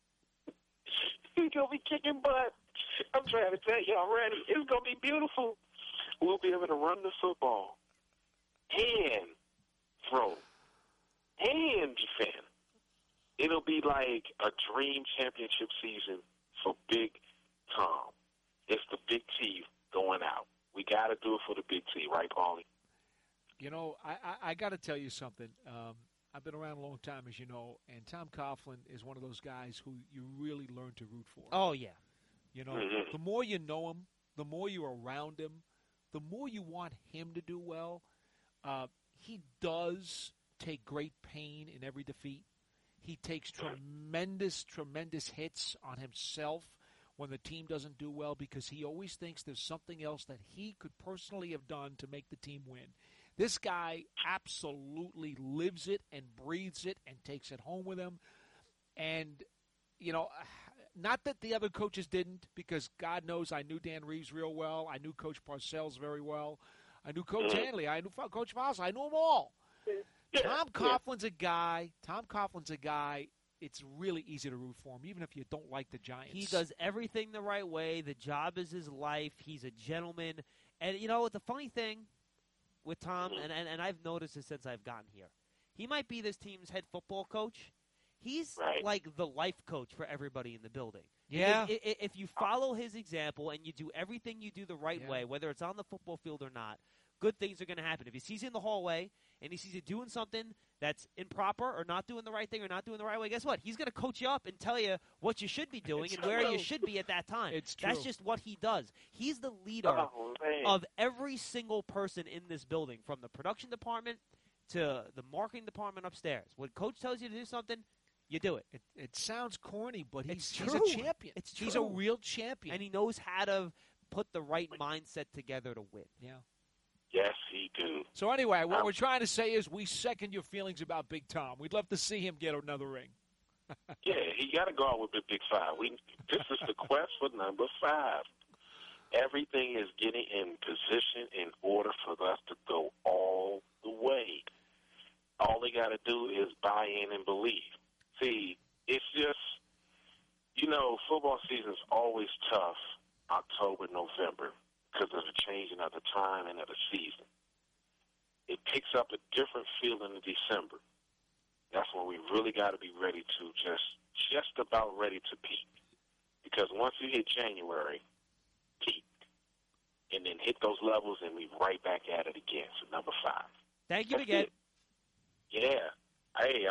He's going to be kicking butt. I'm trying to tell you already. It's going to be beautiful. We'll be able to run the football and throw and defend. It'll be like a dream championship season for Big Tom. It's the Big T going out. We got to do it for the big T, right, Paulie? You know, I got to tell you something. I've been around a long time, as you know, and Tom Coughlin is one of those guys who you really learn to root for. Oh, yeah. You know, the more you know him, the more you're around him, the more you want him to do well. He does take great pain in every defeat. He takes tremendous, tremendous hits on himself when the team doesn't do well because he always thinks there's something else that he could personally have done to make the team win. This guy absolutely lives it and breathes it and takes it home with him. And, you know, not that the other coaches didn't, because God knows I knew Dan Reeves real well. I knew Coach Parcells very well. I knew Coach Hanley. I knew Coach Voss. I knew them all. Tom Coughlin's a guy. It's really easy to root for him, even if you don't like the Giants. He does everything the right way. The job is his life. He's a gentleman. And, you know, the funny thing with Tom, and I've noticed this since I've gotten here, he might be this team's head football coach. He's like the life coach for everybody in the building. Yeah. If you follow his example and you do everything you do the right way, whether it's on the football field or not, good things are going to happen. If he sees you in the hallway and he sees you doing something that's improper or not doing the right thing or not doing the right way, guess what? He's going to coach you up and tell you what you should be doing and where you should be at that time. It's true. That's just what he does. He's the leader of every single person in this building, from the production department to the marketing department upstairs. When Coach tells you to do something, you do it. It sounds corny, but he's a champion. It's true. He's a real champion. And he knows how to put the right mindset together to win. Yeah. Yes, he do. So anyway, what we're trying to say is we second your feelings about Big Tom. We'd love to see him get another ring. Yeah, he got to go out with the Big Five. This is the quest for number 5. Everything is getting in position in order for us to go all the way. All they got to do is buy in and believe. See, it's just, you know, football season's always tough October, November, because of the changing of the time and of the season. It picks up a different feel in December. That's when we really got to be ready to just about ready to peak. Because once you hit January, peak, and then hit those levels, and we right back at it again. So number 5. Thank you again. Yeah. Hey,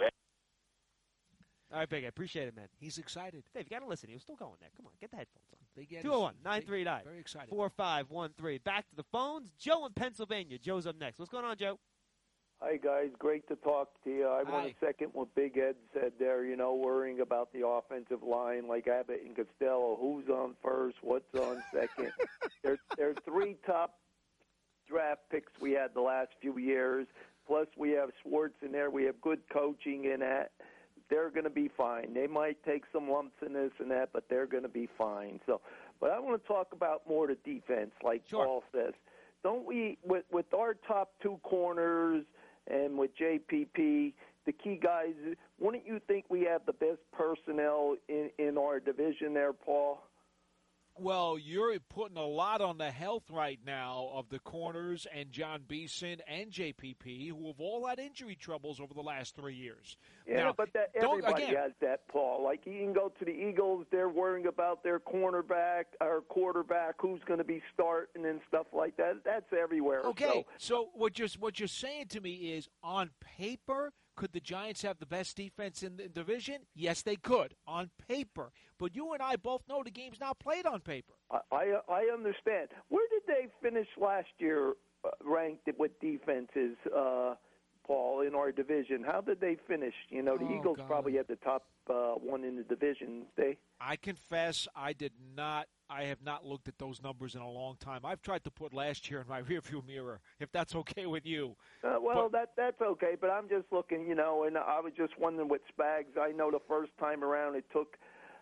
all right, Big. I appreciate it, man. He's excited. Dave, you got to listen. He was still going there. Come on, get the headphones on. 201-939. Very excited. 4513. Back to the phones. Joe in Pennsylvania. Joe's up next. What's going on, Joe? Hi, guys. Great to talk to you. I want to second what Big Ed said there, you know, worrying about the offensive line like Abbott and Costello. Who's on first? What's on second? There are 3 top draft picks we had the last few years. Plus, we have Schwartz in there. We have good coaching in that. They're going to be fine. They might take some lumps in this and that, but they're going to be fine. So, but I want to talk about more the defense, like Paul says. Don't we, with our top 2 corners and with JPP, the key guys, wouldn't you think we have the best personnel in our division there, Paul? Well, you're putting a lot on the health right now of the corners and John Beeson and JPP, who have all had injury troubles over the last 3 years. Yeah, now, but everybody has that, Paul. Like, you can go to the Eagles, they're worrying about their cornerback or quarterback, who's going to be starting and stuff like that. That's everywhere. Okay, so what you're saying to me is, on paper, could the Giants have the best defense in the division? Yes, they could, on paper. But you and I both know the game's not played on paper. I understand. Where did they finish last year ranked with defenses, Paul, in our division? How did they finish? You know, the Eagles probably had the top one in the division. I confess I have not looked at those numbers in a long time. I've tried to put last year in my rearview mirror, if that's okay with you. That's okay, but I'm just looking, you know, and I was just wondering with Spags. I know the first time around it took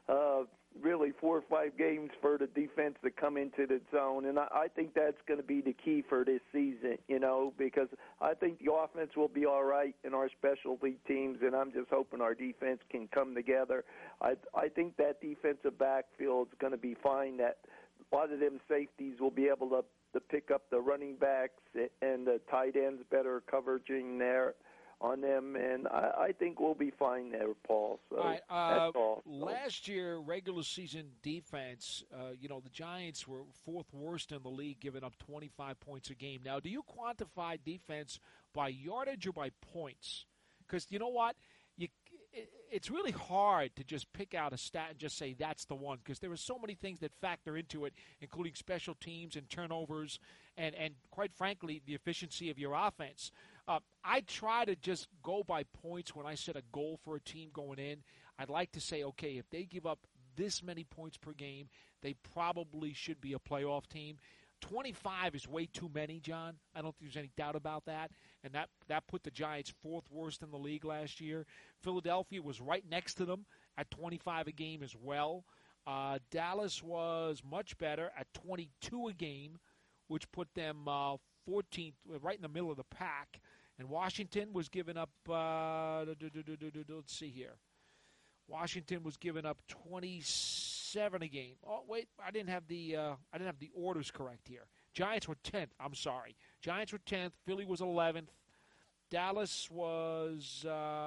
really 4 or 5 games for the defense to come into the zone, and I think that's going to be the key for this season, you know, because I think the offense will be all right in our specialty teams, and I'm just hoping our defense can come together. I think that defensive backfield is going to be fine, that a lot of them safeties will be able to pick up the running backs and the tight ends better coveraging there. on them, and I think we'll be fine there, Paul. So all right, that's all. Last year, regular season defense, the Giants were fourth worst in the league, giving up 25 points a game. Now, do you quantify defense by yardage or by points? Because you know what? It's really hard to just pick out a stat and just say that's the one, because there are so many things that factor into it, including special teams and turnovers and quite frankly, the efficiency of your offense. I try to just go by points when I set a goal for a team going in. I'd like to say, okay, if they give up this many points per game, they probably should be a playoff team. 25 is way too many, John. I don't think there's any doubt about that. And that put the Giants fourth worst in the league last year. Philadelphia was right next to them at 25 a game as well. Dallas was much better at 22 a game, which put them 14th, right in the middle of the pack. And Washington was giving up, let's see here. Washington was giving up 27 a game. Oh, wait, I didn't have the orders correct here. Giants were 10th. I'm sorry. Giants were 10th. Philly was 11th. Dallas was,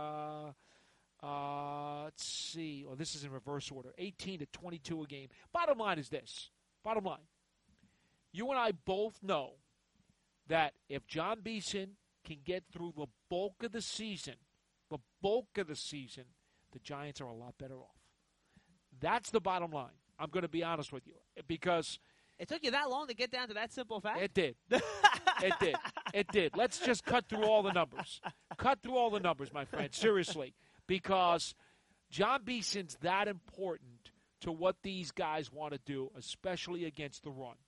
let's see. Oh, this is in reverse order. 18 to 22 a game. Bottom line is this. Bottom line. You and I both know that if John Beeson can get through the bulk of the season, the Giants are a lot better off. That's the bottom line. I'm going to be honest with you, because it took you that long to get down to that simple fact? It did. It did. Let's just cut through all the numbers. Cut through all the numbers, my friend, seriously, because John Beeson's that important to what these guys want to do, especially against the run.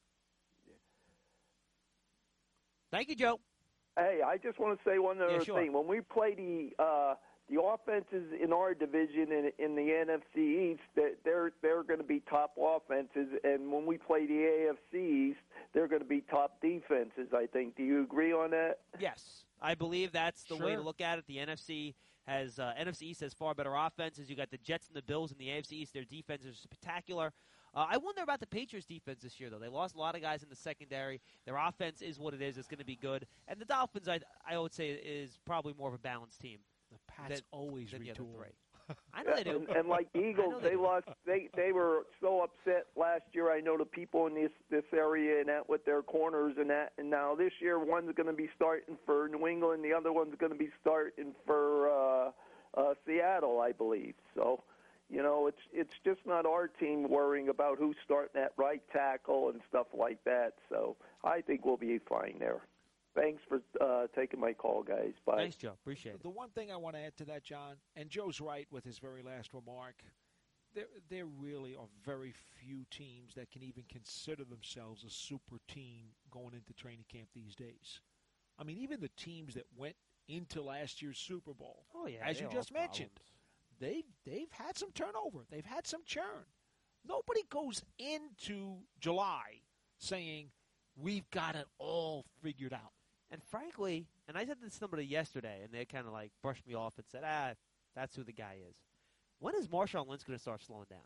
Thank you, Joe. Hey, I just want to say one other sure. thing. When we play the offenses in our division in the NFC East, they're going to be top offenses, and when we play the AFC East, they're going to be top defenses, I think. Do you agree on that? Yes. I believe that's the way Sure. to look at it. The NFC East has far better offenses. You got the Jets and the Bills in the AFC East. Their defense is spectacular. I wonder about the Patriots' defense this year, though. They lost a lot of guys in the secondary. Their offense is what it is. It's going to be good. And the Dolphins, I would say, is probably more of a balanced team. The Pats always than the other retool. three. I know they do. And like the Eagles, they lost. They were so upset last year. I know the people in this area and that with their corners and that. And now this year, one's going to be starting for New England, the other one's going to be starting for Seattle, I believe. So, it's just not our team worrying about who's starting at right tackle and stuff like that. So I think we'll be fine there. Thanks for taking my call, guys. Bye. Thanks, Joe. Appreciate it. The one thing I want to add to that, John, and Joe's right with his very last remark, there really are very few teams that can even consider themselves a super team going into training camp these days. I mean, even the teams that went into last year's Super Bowl, as you just mentioned, they've had some turnover. They've had some churn. Nobody goes into July saying, we've got it all figured out. And frankly, and I said this to somebody yesterday, and they kind of like brushed me off and said, that's who the guy is. When is Marshawn Lynch going to start slowing down?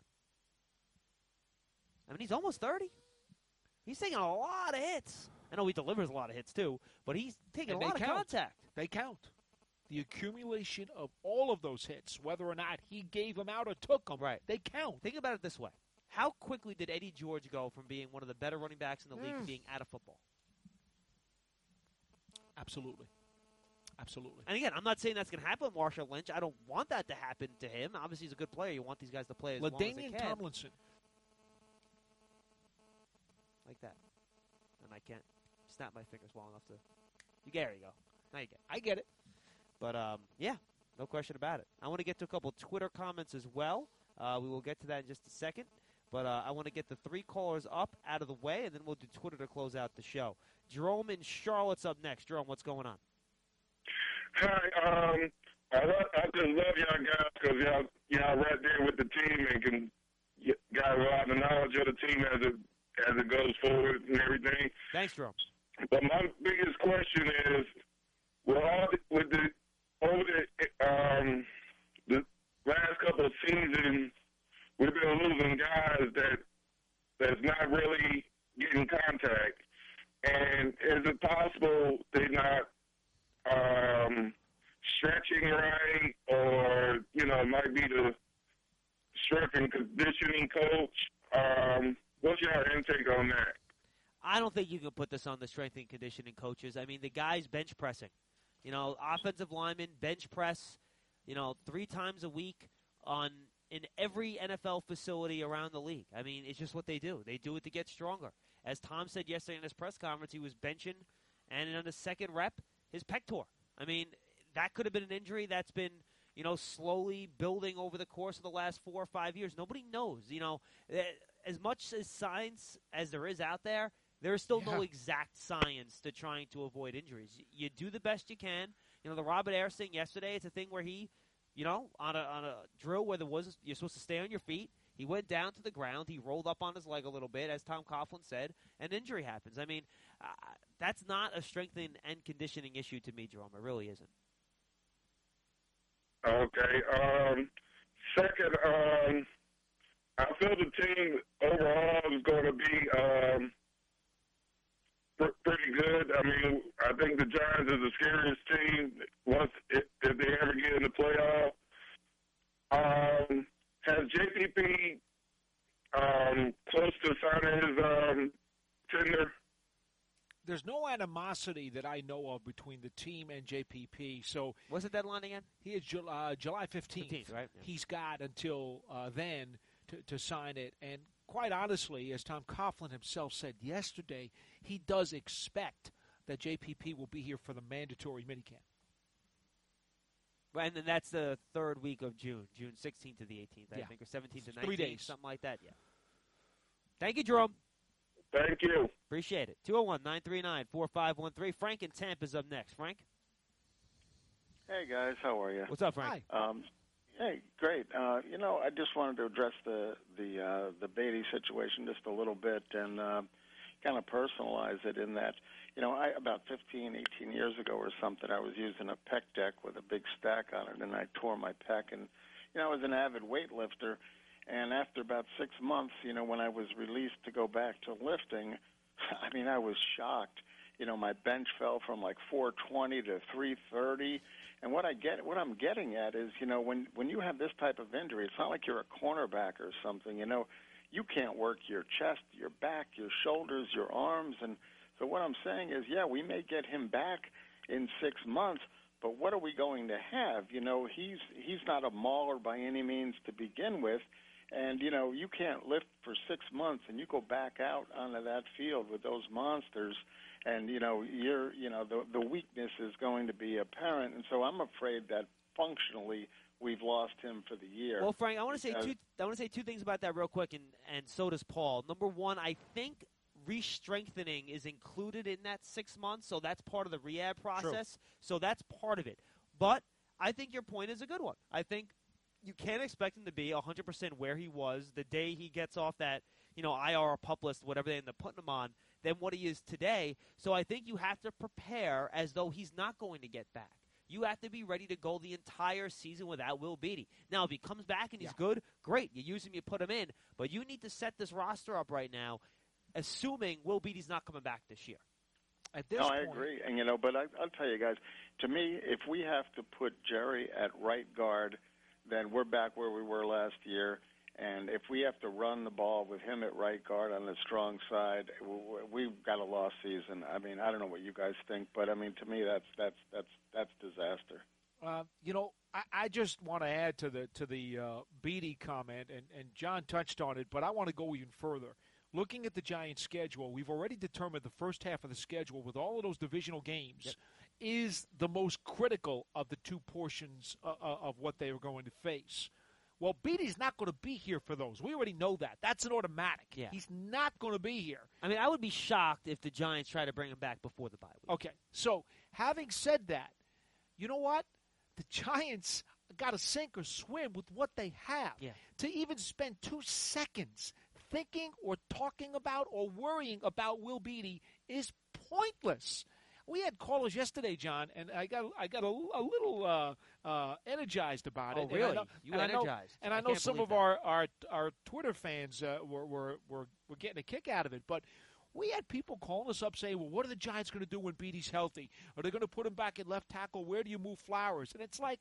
I mean, he's almost 30. He's taking a lot of hits. I know he delivers a lot of hits, too, but he's taking a lot of contact. They count. The accumulation of all of those hits, whether or not he gave them out or took them, they count. Think about it this way. How quickly did Eddie George go from being one of the better running backs in the league to being out of football? Absolutely. Absolutely. And again, I'm not saying that's going to happen with Marshawn Lynch. I don't want that to happen to him. Obviously, he's a good player. You want these guys to play as long as they can. LaDainian Tomlinson. Like that. And I can't snap my fingers well enough to... There you go. Now you get it. I get it. But, yeah, no question about it. I want to get to a couple Twitter comments as well. We will get to that in just a second. But I want to get the three callers up out of the way, and then we'll do Twitter to close out the show. Jerome in Charlotte's up next. Jerome, what's going on? Hi, I just love y'all guys because y'all right there with the team and can got a lot of knowledge of the team as it goes forward and everything. Thanks, Jerome. But my biggest question is, over the last couple of seasons, we've been losing guys that's not really getting contact. And is it possible they're not eating right, or it might be the strength and conditioning coach. What's your intake on that? I don't think you can put this on the strength and conditioning coaches. I mean, the guy's bench pressing. Offensive linemen bench press, 3 times a week in every NFL facility around the league. I mean, it's just what they do. They do it to get stronger. As Tom said yesterday in his press conference, he was benching, and on the second rep, his pec tore. I mean, that could have been an injury that's been, slowly building over the course of the last 4 or 5 years. Nobody knows. As much as science as there is out there, there is still no exact science to trying to avoid injuries. You do the best you can. The Robert Ayers thing yesterday, it's a thing where he, on a drill where you're supposed to stay on your feet, he went down to the ground, he rolled up on his leg a little bit, as Tom Coughlin said, and injury happens. I mean, that's not a strength and conditioning issue to me, Jerome. It really isn't. Okay. Second, I feel the team overall is going to be pretty good. I mean, I think the Giants is the scariest team if they ever get in the playoff. Has JPP close to signing his tender? There's no animosity that I know of between the team and JPP. So what's the deadline again? He is July 15th. Right? Yeah. He's got until then to sign it. And quite honestly, as Tom Coughlin himself said yesterday, he does expect that JPP will be here for the mandatory minicamp. And then that's the third week of June 16th to the 18th, I think, or 17th to 19th. 3 days. Something like that, yeah. Thank you, Jerome. Thank you. Appreciate it. 201-939-4513. Frank in Tampa is up next. Frank? Hey, guys. How are you? What's up, Frank? Hi. Hey, great. I just wanted to address the Beatty situation just a little bit and kind of personalize it in that, about 15, 18 years ago or something, I was using a pec deck with a big stack on it, and I tore my pec. And, I was an avid weightlifter. And after about 6 months, when I was released to go back to lifting, I mean, I was shocked. My bench fell from like 420 to 330. And what I'm getting at is, when you have this type of injury, it's not like you're a cornerback or something. You can't work your chest, your back, your shoulders, your arms. And so what I'm saying is, yeah, we may get him back in 6 months, but what are we going to have? He's not a mauler by any means to begin with. And, you can't lift for 6 months and you go back out onto that field with those monsters and, the weakness is going to be apparent. And so I'm afraid that functionally we've lost him for the year. Well, Frank, I want to say two things about that real quick, and so does Paul. Number one, I think re-strengthening is included in that 6 months, so that's part of the rehab process. True. So that's part of it. But I think your point is a good one. I think you can't expect him to be 100% where he was the day he gets off that, IR or PUP list, whatever they end up putting him on, than what he is today. So I think you have to prepare as though he's not going to get back. You have to be ready to go the entire season without Will Beatty. Now, if he comes back and he's good, great. You use him, you put him in. But you need to set this roster up right now, assuming Will Beatty's not coming back this year. At this point, I agree. And, but I'll tell you guys, to me, if we have to put Jerry at right guard, then we're back where we were last year. And if we have to run the ball with him at right guard on the strong side, we've got a lost season. I mean, I don't know what you guys think, but I mean, to me, that's disaster. I just want to add to the Beatty comment, and John touched on it, but I want to go even further. Looking at the Giants' schedule, we've already determined the first half of the schedule with all of those divisional games is the most critical of the two portions of what they are going to face. Well, Beatty's not going to be here for those. We already know that. That's an automatic. Yeah. He's not going to be here. I mean, I would be shocked if the Giants try to bring him back before the bye week. Okay, so having said that, you know what? The Giants got to sink or swim with what they have. Yeah. To even spend 2 seconds thinking or talking about or worrying about Will Beatty is pointless. We had callers yesterday, John, and I got a little energized about it. Oh, really? You energized? I know some of our Twitter fans were getting a kick out of it. But we had people calling us up saying, "Well, what are the Giants going to do when Beatty's healthy? Are they going to put him back at left tackle? Where do you move Flowers?" And it's like,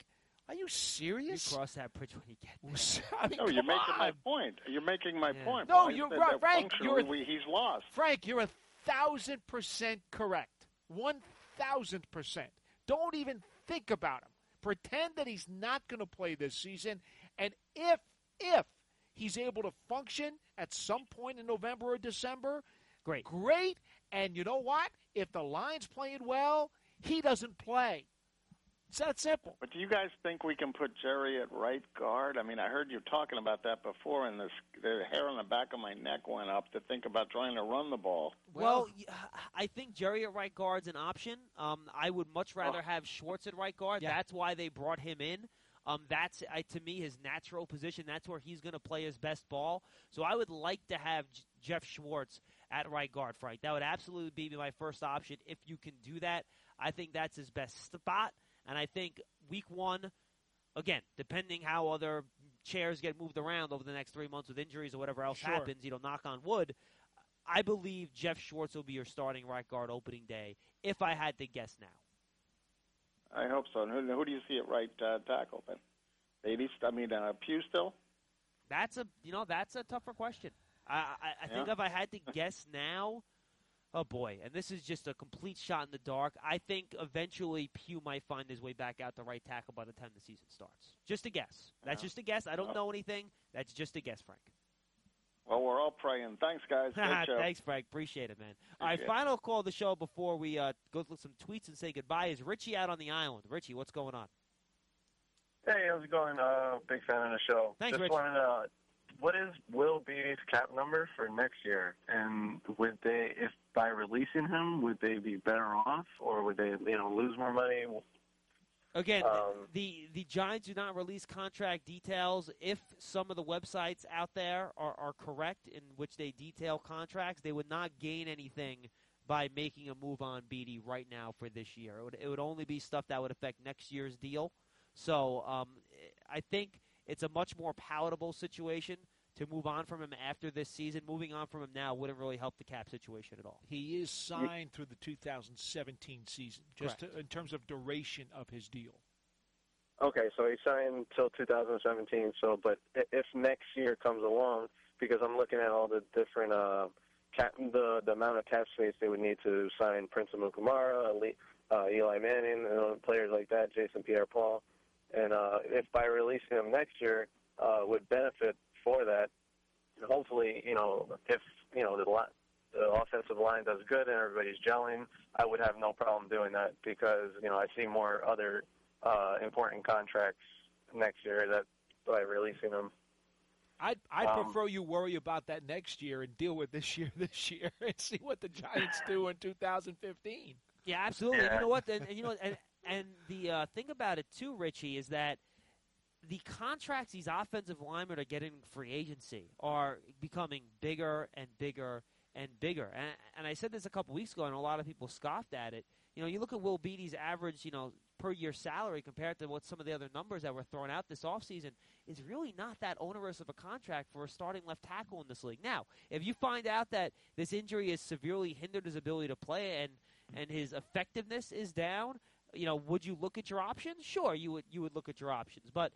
Are you serious? You cross that bridge when you get there. I mean, No, you're come making my on. point. You're making my point. No, I you're said right, that Frank. he's lost. Frank, you're 1,000% correct. 1,000%. Don't even think about him. Pretend that he's not going to play this season, and if he's able to function at some point in November or December, great. And you know what? If the line's playing well, he doesn't play. It's that simple. But do you guys think we can put Jerry at right guard? I mean, I heard you talking about that before, and the hair on the back of my neck went up to think about trying to run the ball. Well, I think Jerry at right guard's an option. I would much rather have Schwartz at right guard. Yeah. That's why they brought him in. That's, to me, his natural position. That's where he's going to play his best ball. So I would like to have Jeff Schwartz at right guard, Frank. That would absolutely be my first option. If you can do that, I think that's his best spot. And I think week one, again, depending how other chairs get moved around over the next 3 months with injuries or whatever else happens, knock on wood, I believe Jeff Schwartz will be your starting right guard opening day, if I had to guess now. I hope so. And who do you see at right tackle then? Pugh still? That's a tougher question. I think if I had to guess now, oh boy, and this is just a complete shot in the dark. I think eventually Pugh might find his way back out to right tackle by the time the season starts. Just a guess. That's just a guess. I don't know anything. That's just a guess, Frank. Well, we're all praying. Thanks, guys. Great show. Thanks, Frank. Appreciate it, man. All right, final call of the show before we go through some tweets and say goodbye is Richie out on the island. Richie, what's going on? Hey, how's it going? Big fan of the show. Thanks, Just Rich. wanted to, what is Will Beatty's cap number for next year? And would they, if by releasing him, would they be better off, or would they, lose more money? Again, the Giants do not release contract details. If some of the websites out there are correct in which they detail contracts, they would not gain anything by making a move on Beatty right now for this year. It would only be stuff that would affect next year's deal. So I think it's a much more palatable situation to move on from him after this season. Moving on from him now wouldn't really help the cap situation at all. He is signed through the 2017 season, just in terms of duration of his deal. Okay, so he signed until 2017. So, but if next year comes along, because I'm looking at all the different the amount of cap space they would need to sign Prince Amukamara, Eli Manning, players like that, Jason Pierre-Paul, and if by releasing him next year would benefit for that, hopefully, if the offensive line does good and everybody's gelling, I would have no problem doing that because I see more other important contracts next year that by releasing them. I'd prefer you worry about that next year and deal with this year and see what the Giants do in 2015. Yeah, absolutely. Yeah. You know what? And the thing about it too, Richie, is that the contracts these offensive linemen are getting in free agency are becoming bigger and bigger and bigger. And I said this a couple weeks ago, and a lot of people scoffed at it. You look at Will Beatty's average, per year salary compared to what some of the other numbers that were thrown out this offseason is really not that onerous of a contract for a starting left tackle in this league. Now, if you find out that this injury has severely hindered his ability to play and his effectiveness is down, would you look at your options? Sure, you would look at your options. But,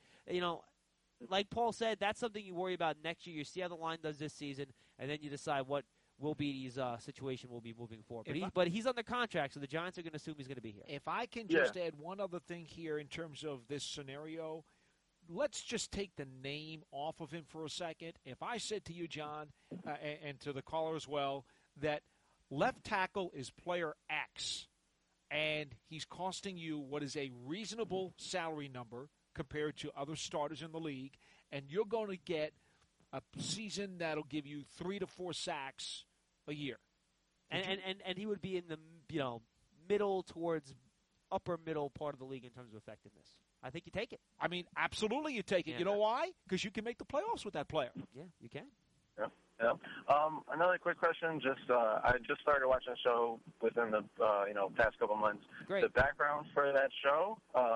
like Paul said, that's something you worry about next year. You see how the line does this season, and then you decide what Will Beatty's situation will be moving forward. But he's under contract, so the Giants are going to assume he's going to be here. If I can just add one other thing here in terms of this scenario, let's just take the name off of him for a second. If I said to you, John, and to the caller as well, that left tackle is player X, and he's costing you what is a reasonable salary number compared to other starters in the league, and you're going to get a season that'll give you 3 to 4 sacks a year. And he would be in the middle towards upper middle part of the league in terms of effectiveness. I think you take it. I mean, absolutely you take it. Yeah. You know why? Because you can make the playoffs with that player. Yeah, you can. Yeah. Another quick question. I just started watching the show within the past couple months. Great. The background for that show,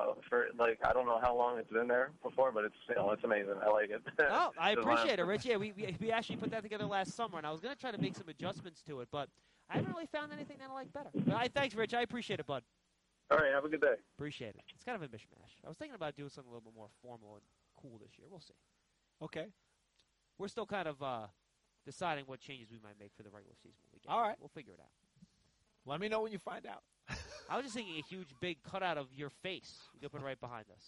I don't know how long it's been there before, but it's amazing. I like it. Oh, I appreciate it, Rich. Yeah, we actually put that together last summer, and I was going to try to make some adjustments to it, but I haven't really found anything that I like better. Thanks, Rich. I appreciate it, bud. All right, have a good day. Appreciate it. It's kind of a mishmash. I was thinking about doing something a little bit more formal and cool this year. We'll see. Okay. We're still kind of deciding what changes we might make for the regular season when we get All right. We'll figure it out. Let me know when you find out. I was just thinking a huge, big cutout of your face. You could put it right behind us.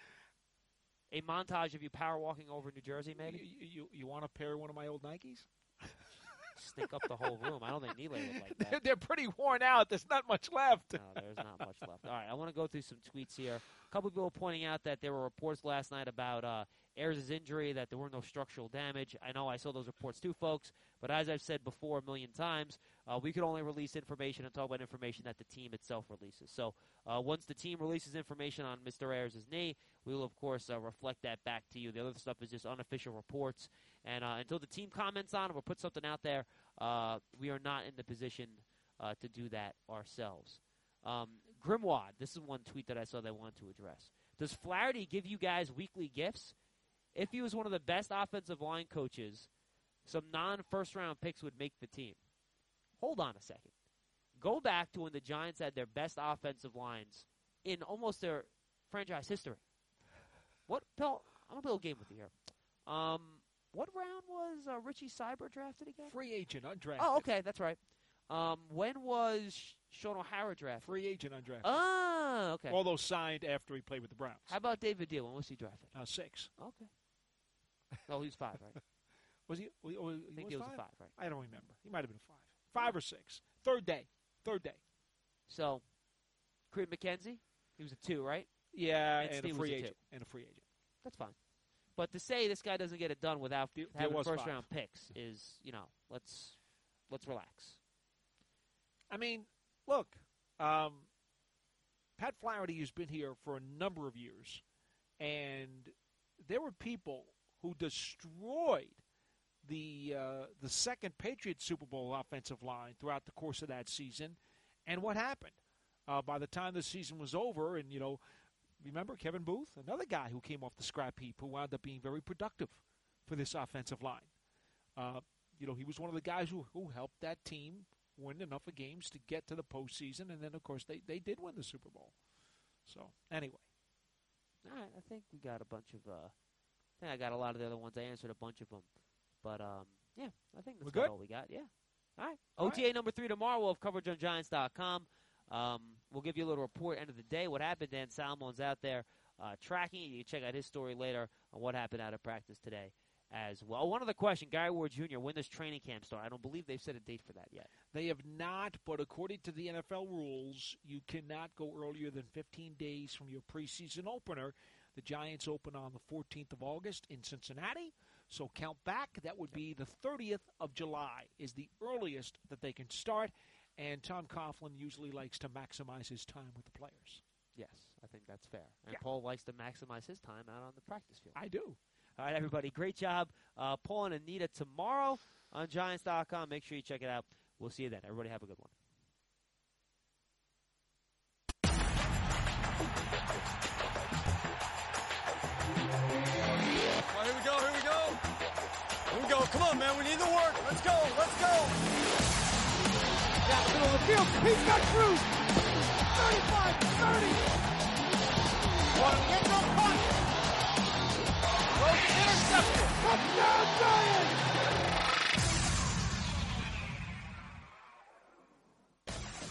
A montage of you power walking over New Jersey, maybe? You want to pair one of my old Nikes? Stink up the whole room. I don't think Nile would like that. They're pretty worn out. There's not much left. No, there's not much left. All right, I want to go through some tweets here. A couple people pointing out that there were reports last night about Ayers' injury, that there were no structural damage. I know I saw those reports too, folks. But as I've said before a million times, we could only release information and talk about information that the team itself releases. So once the team releases information on Mr. Ayers' knee, we will, of course, reflect that back to you. The other stuff is just unofficial reports. And until the team comments on it or puts something out there, we are not in the position to do that ourselves. Grimwad, this is one tweet that I saw they wanted to address. Does Flaherty give you guys weekly gifts? If he was one of the best offensive line coaches, some non-first-round picks would make the team. Hold on a second. Go back to when the Giants had their best offensive lines in almost their franchise history. What, Bill? I'm going to play a little game with you here. What round was Richie Cyber drafted again? Free agent, undrafted. Oh, okay, that's right. When was Sean O'Hara drafted? Free agent, undrafted. Oh, okay. Although signed after he played with the Browns. How about David Deal? When was he drafted? 6. Okay. No, he was 5, right? Was he? I think he was 5, right? I don't remember. He might have been 5. 5 or 6. Third day. So, Creed McKenzie, he was a 2, right? Yeah, and a free agent. And a free agent. That's fine. But to say this guy doesn't get it done without having first-round picks is, let's relax. I mean, look, Pat Flaherty has been here for a number of years, and there were people who destroyed the second Patriots Super Bowl offensive line throughout the course of that season. And what happened? By the time the season was over, and, remember Kevin Booth, another guy who came off the scrap heap who wound up being very productive for this offensive line. He was one of the guys who helped that team win enough of games to get to the postseason, and then, of course, they did win the Super Bowl. So, anyway. All right, I think we got a bunch of I think I got a lot of the other ones. I answered a bunch of them. But, yeah, I think that's about all we got. Yeah. All right. OTA number 3 tomorrow. We'll have coverage on Giants.com. We'll give you a little report end of the day. What happened? Dan Salomon's out there tracking it. You can check out his story later on what happened out of practice today as well. One other question. Gary Ward Jr., when does training camp start? I don't believe they've set a date for that yet. They have not, but according to the NFL rules, you cannot go earlier than 15 days from your preseason opener. The Giants open on the 14th of August in Cincinnati. So count back. That would be the 30th of July is the earliest that they can start. And Tom Coughlin usually likes to maximize his time with the players. Yes, I think that's fair. And Paul likes to maximize his time out on the practice field. I do. All right, everybody, great job. Paul and Anita tomorrow on Giants.com. Make sure you check it out. We'll see you then. Everybody have a good one. All right, here we go. Here we go. Come on, man. We need the work. Let's go. Down the middle of the field. He's got Cruz. 35, 30.